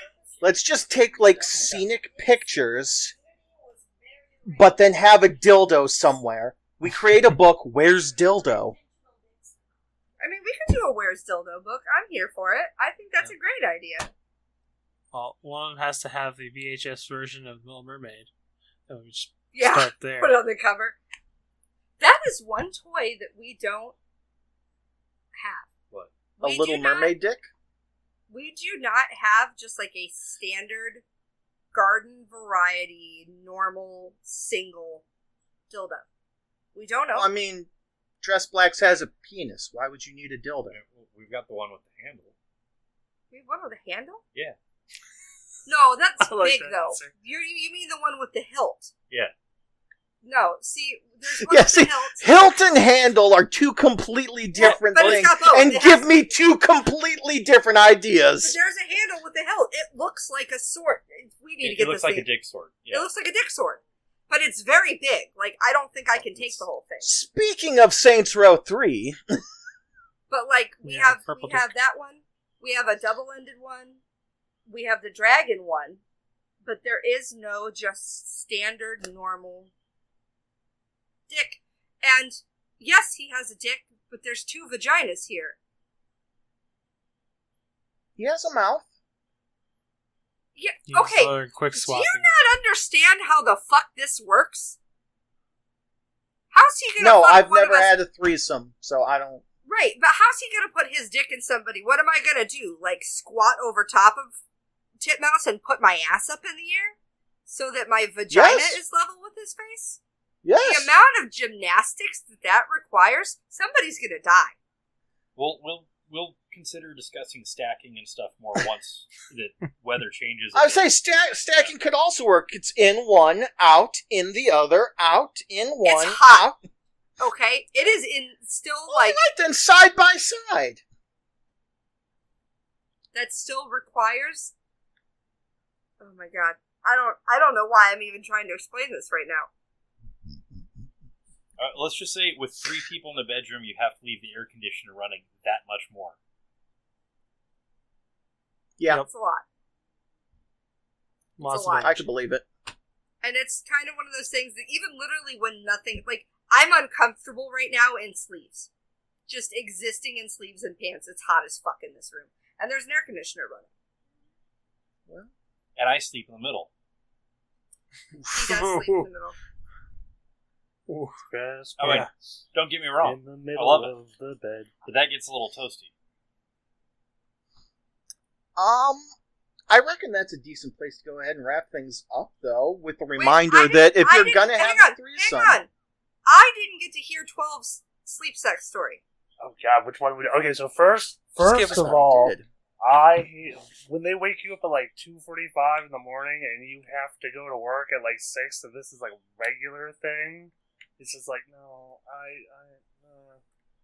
let's just take like scenic pictures, but then have a dildo somewhere. We create a book, Where's Dildo? I mean, we could do a Where's Dildo book. I'm here for it. I think that's a great idea. Well, one of them has to have the V H S version of Little Mermaid. And we just Yeah, start there. put it on the cover. That is one toy that we don't have. What? A We Little do not- Mermaid dick? We do not have just like a standard garden variety normal single dildo. We don't know. Well, I mean, Dress Blacks has a penis. Why would you need a dildo? We've got the one with the handle. We have one with a handle? Yeah. No, that's I like big that though. answer. You you mean the one with the hilt? Yeah. No, see, there's one Yeah, with see, the hilt. Hilt and handle are two completely different but it's things. got both. And It give has- me two completely different But ideas. there's a handle with the hilt. It looks like a sword. We need It, to get it looks this like thing. a dick sword. It Yeah. looks like a dick sword, but it's very big. Like I don't think I can take the whole thing. Speaking of Saints Row three, But like we Yeah, have, purple we have dick. that one. We have a double-ended one. We have the dragon one, but there is no just standard normal dick. And yes, he has a dick, but there's two vaginas here. he has a mouth. Yeah. You just Okay. learn quick Do swapping. you not understand how the fuck this works? How's he gonna? No, fuck I've one never of us? had a threesome, so I don't. Right, but how's he gonna put his dick in somebody? What am I gonna do? Like squat over top of Titmouse and put my ass up in the air so that my vagina Yes. is level with his face? Yes. The amount of gymnastics that that requires, somebody's gonna die. We'll we'll we'll consider discussing stacking and stuff more once the weather changes. a I would bit. say stack, stacking could also work. It's in one, out, in the other, out, in one, hot. out. Okay, it is in still All like right, then side by side. that still requires. Oh my god, I don't I don't know why I'm even trying to explain this right now. Uh, let's just say with three people in the bedroom, you have to leave the air conditioner running that much more. Yeah, Yep. It's a lot. Lots a lot. of I could believe it. And it's kind of one of those things that even literally when nothing, like, I'm uncomfortable right now in sleeves. Just existing in sleeves and pants. It's hot as fuck in this room. And there's an air conditioner running. Well, And I sleep in the middle. He does sleep in the middle. Ooh. Best Oh, wait. pants Don't get me wrong, in the middle love it. of the bed. but that gets a little toasty. um, I reckon that's a decent place to go ahead and wrap things up, though, with the Wait, reminder I didn't- that if I you're didn't- gonna hang have on, a threesome, Hang on. I didn't get to hear twelve's sleep sex story. Oh god, which one would? Okay, so first, Just give first us of I all, did. I when they wake you up at like two forty five in the morning and you have to go to work at like six, and this is like a regular thing. It's just like no, I, I. Uh.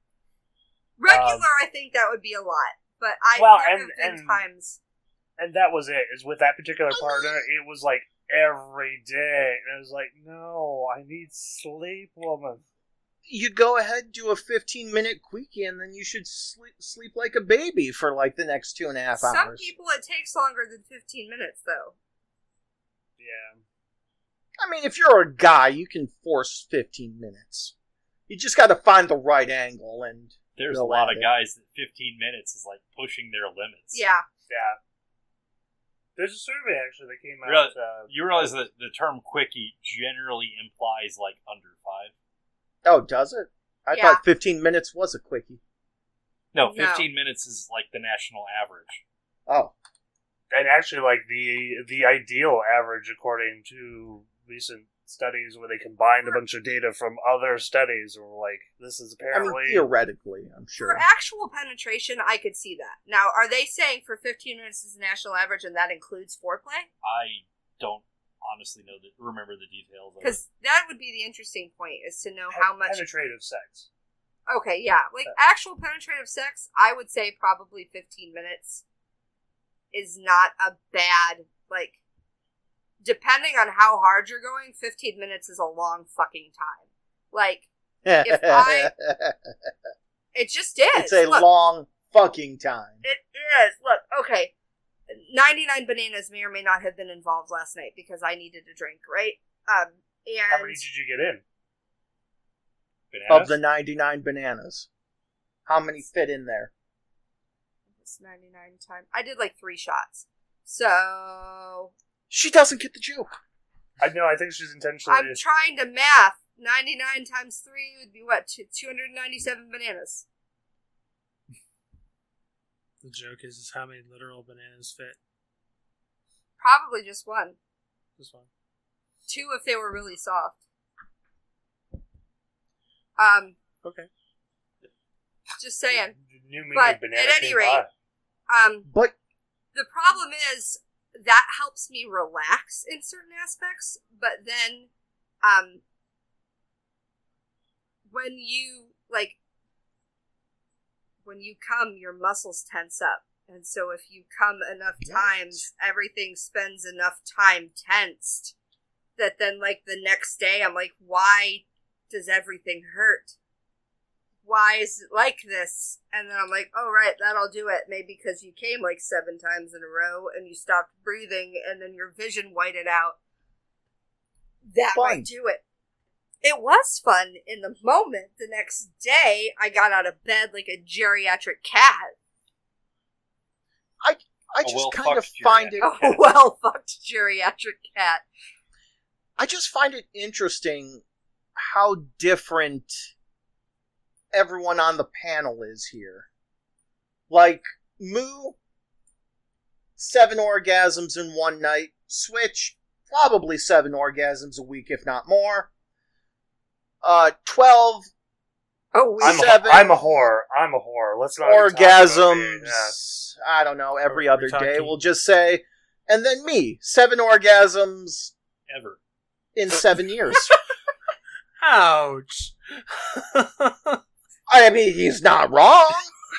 Regular, Um, I think that would be a lot. But I Well, there and- have been and- times. And that was it. Is with that particular partner, it was like every day, and I was like, no, I need sleep, woman. You go ahead, do a fifteen minute quickie, and then you should sleep, sleep like a baby for like the next two and a half Some hours. people it takes longer than fifteen minutes, though. Yeah. I mean, if you're a guy, you can force fifteen minutes. You just got to find the right angle, and There's Go a lot at of it. guys that fifteen minutes is like pushing their limits. Yeah. Yeah. There's a survey actually that came out. Really? Uh, You realize that the term quickie generally implies like under five? oh, does it? I Yeah. thought fifteen minutes was a quickie. No, No. fifteen minutes is like the national average. Oh, and actually, like the the ideal average, according to recent studies, where they combined a bunch of data from other studies, were like this is I mean, apparently theoretically, I'm For sure. actual penetration, I could see that. Now, are they saying for fifteen minutes is the national average and that includes foreplay? I don't honestly know that. Remember the details. Of it. Because that would be the interesting point, is to know how much. penetrative sex. Okay, yeah. Like, actual penetrative sex, I would say probably fifteen minutes is not a bad, like, depending on how hard you're going, fifteen minutes is a long fucking time. Like, if I- it just is. it's a Look, long fucking time. It is. Look, okay. ninety-nine bananas may or may not have been involved last night because I needed a drink, right? Um, and How many did you get in? Bananas? Of the ninety-nine bananas, how many fit in there? it's ninety-nine times. I did like three shots. So She doesn't get the joke. I know. I think she's intentionally. I'm trying to math. ninety-nine times three would be what? two hundred ninety-seven bananas. The joke is, is how many literal bananas fit. Probably just one. This one. Two if they were really soft. Um, Okay. just saying. New meaning But banana at any cream rate- pie. Um, But the problem is that helps me relax in certain aspects, but then, um, when you, like, when you come, your muscles tense up. And so if you come enough times, everything spends enough time tensed that then, like, the next day, I'm like, why does everything hurt? Why is it like this? And then I'm like, oh, right, that'll do it. Maybe because you came like seven times in a row and you stopped breathing and then your vision whited out. That Fun. might do it. It was fun in the moment. The next day, I got out of bed like a geriatric cat. I Oh, just well, kind of fucked find it. Oh, well, fucked geriatric cat. I just find it interesting how different everyone on the panel is here. Like, Moo, seven orgasms in one night. Switch, probably seven orgasms a week, if not more. Uh, twelve Oh, we I'm a, seven I'm a whore. I'm a whore. Let's not even talk about orgasms. me. Yeah. I don't know, every We're other day. talking- We'll just say. And then me, seven orgasms Ever. in seven years. Ouch. I mean, he's not wrong.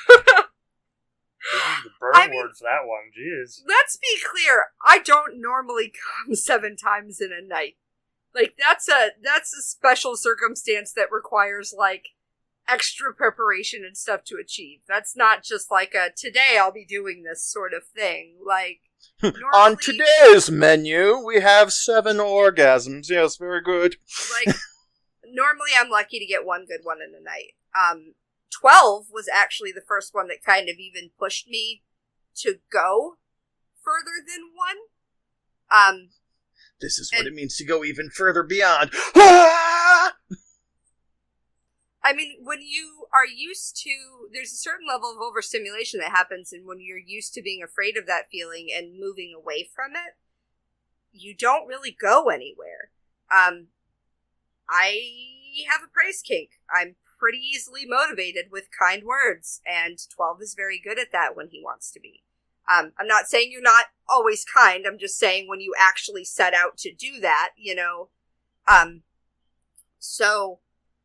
We need the burn I mean- word for that one. Jeez. Let's be clear. I don't normally come seven times in a night. Like that's a that's a special circumstance that requires like extra preparation and stuff to achieve. That's not just like a today I'll be doing this sort of thing. Like On normally- today's menu, we have seven orgasms. Yes, very good. like normally I'm lucky to get one good one in a night. Um, twelve was actually the first one that kind of even pushed me to go further than one. Um, This is what And- it means to go even further beyond. Ah! I mean, when you are used to, there's a certain level of overstimulation that happens, and when you're used to being afraid of that feeling and moving away from it, you don't really go anywhere. Um, I have a praise kink. I'm pretty easily motivated with kind words, and twelve is very good at that when he wants to be. Um, I'm not saying you're not always kind. I'm just saying when you actually set out to do that, you know. Um, so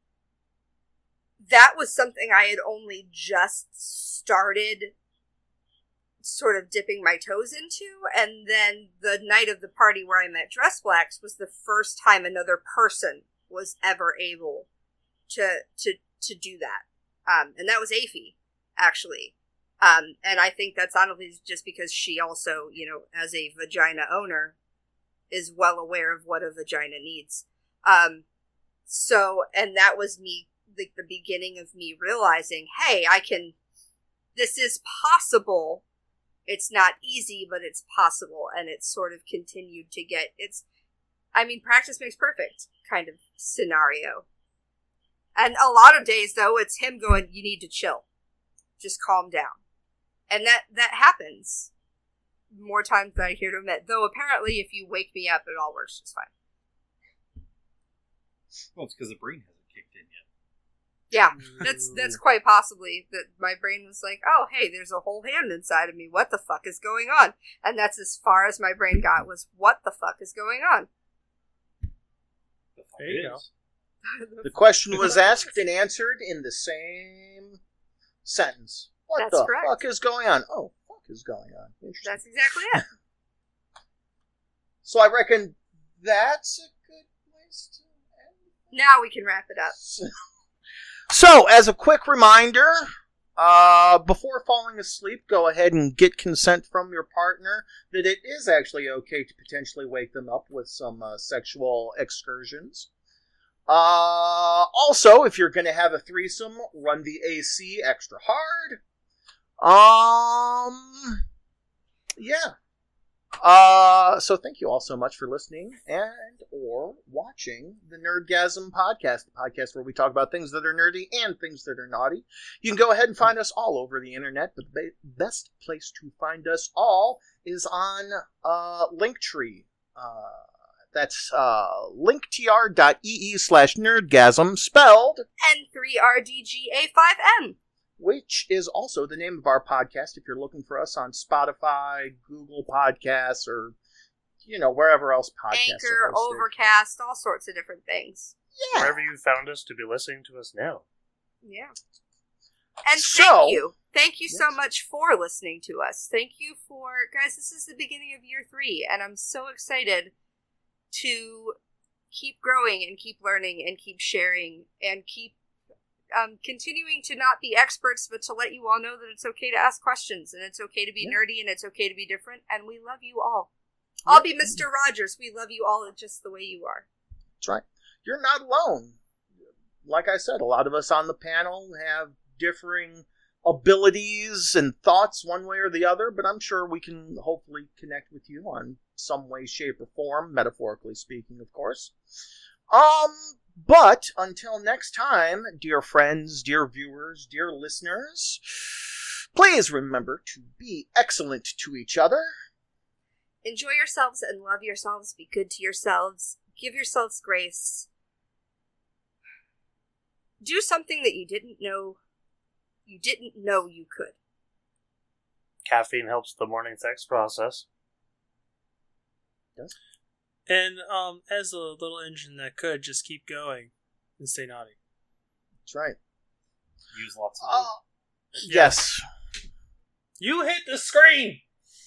that was something I had only just started sort of dipping my toes into. And then the night of the party where I met Dress Blacks was the first time another person was ever able to, to, to do that. Um, and that was Aphie, actually. Um, and I think that's honestly just because she also, you know, as a vagina owner, is well aware of what a vagina needs. Um, so, and that was me, like the beginning of me realizing, hey, I can, this is possible. It's not easy, but it's possible. And it's sort of continued to get, it's, I mean, practice makes perfect kind of scenario. And a lot of days, though, it's him going, you need to chill. Just calm down. And that, that happens more times than I care to admit. Though apparently if you wake me up, it all works just fine. Well, it's because the brain hasn't kicked in yet. Yeah, that's that's quite possibly that my brain was like, oh, hey, there's a whole hand inside of me. What the fuck is going on? And that's as far as my brain got was, what the fuck is going on? The fuck There you is. The question was asked and answered in the same sentence. What That's the correct. fuck is going on? Oh, fuck is going on. Interesting. That's exactly it. So I reckon that's a good place to end. Now we can wrap it up. So, as a quick reminder, Uh, before falling asleep, go ahead and get consent from your partner that it is actually okay to potentially wake them up with some uh, sexual excursions. Uh, also, if you're going to have a threesome, run the A C extra hard. Um, yeah. Uh, so thank you all so much for listening and or watching the Nerdgasm podcast, the podcast where we talk about things that are nerdy and things that are naughty. You can go ahead and find us all over the internet, but the best place to find us all is on uh, Linktree. Uh, that's uh, linktr.ee slash nerdgasm, spelled N three R D G A five M. which is also the name of our podcast if you're looking for us on Spotify, Google Podcasts, or, you know, wherever else podcasts Anchor, are hosted. Overcast, all sorts of different things. Yeah. Wherever you found us to be listening to us now. Yeah. And So- thank you. Thank you so Yes. much for listening to us. Thank you for, guys, this is the beginning of year three, and I'm so excited to keep growing and keep learning and keep sharing and keep um, continuing to not be experts, but to let you all know that it's okay to ask questions, and it's okay to be Yeah. nerdy, and it's okay to be different, and we love you all. I'll be Mister Rogers. We love you all just the way you are. That's right. You're not alone. Like I said, a lot of us on the panel have differing abilities and thoughts one way or the other, but I'm sure we can hopefully connect with you on some way, shape, or form, metaphorically speaking, of course. Um, but until next time, dear friends, dear viewers, dear listeners, please remember to be excellent to each other. Enjoy yourselves and love yourselves. Be good to yourselves. Give yourselves grace. Do something that you didn't know you didn't know you could. Caffeine helps the morning sex process. And um, as a little engine that could, just keep going and stay naughty. That's right. Use lots of. Uh, yes. You hit the screen!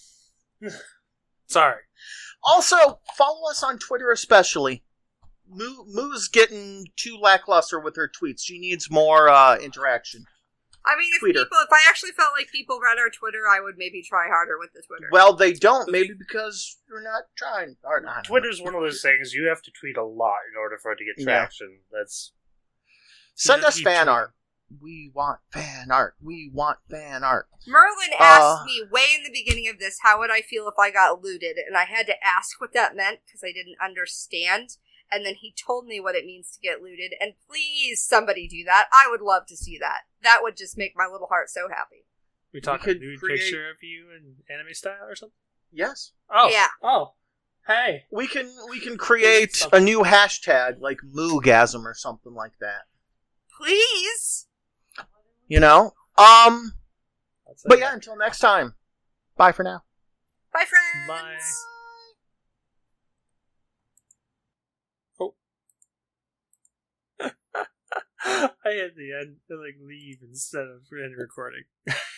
Sorry. Also, follow us on Twitter especially. Moo, Moo's getting too lackluster with her tweets. She needs more uh, interaction. I mean, if Tweeter. people, if I actually felt like people read our Twitter, I would maybe try harder with the Twitter. Well, they don't, maybe because you're not trying. Or not. Twitter's one of those things you have to tweet a lot in order for it to get Yeah. traction. That's Send You us keep fan tweeting. art. We want fan art. We want fan art. Merlin asked Uh. me way in the beginning of this, how would I feel if I got looted? And I had to ask what that meant because I didn't understand. And then he told me what it means to get looted. And please, somebody do that. I would love to see that. That would just make my little heart so happy. We talk could a nude create- picture of you in anime style or something? Yes. Oh. Yeah. Oh. Hey. We can we can create a new hashtag like Moogasm or something like that. Please. You know? Um I'll say but yeah, that. until next time. Bye for now. Bye, friends. Bye. I had the end to like leave instead of end recording.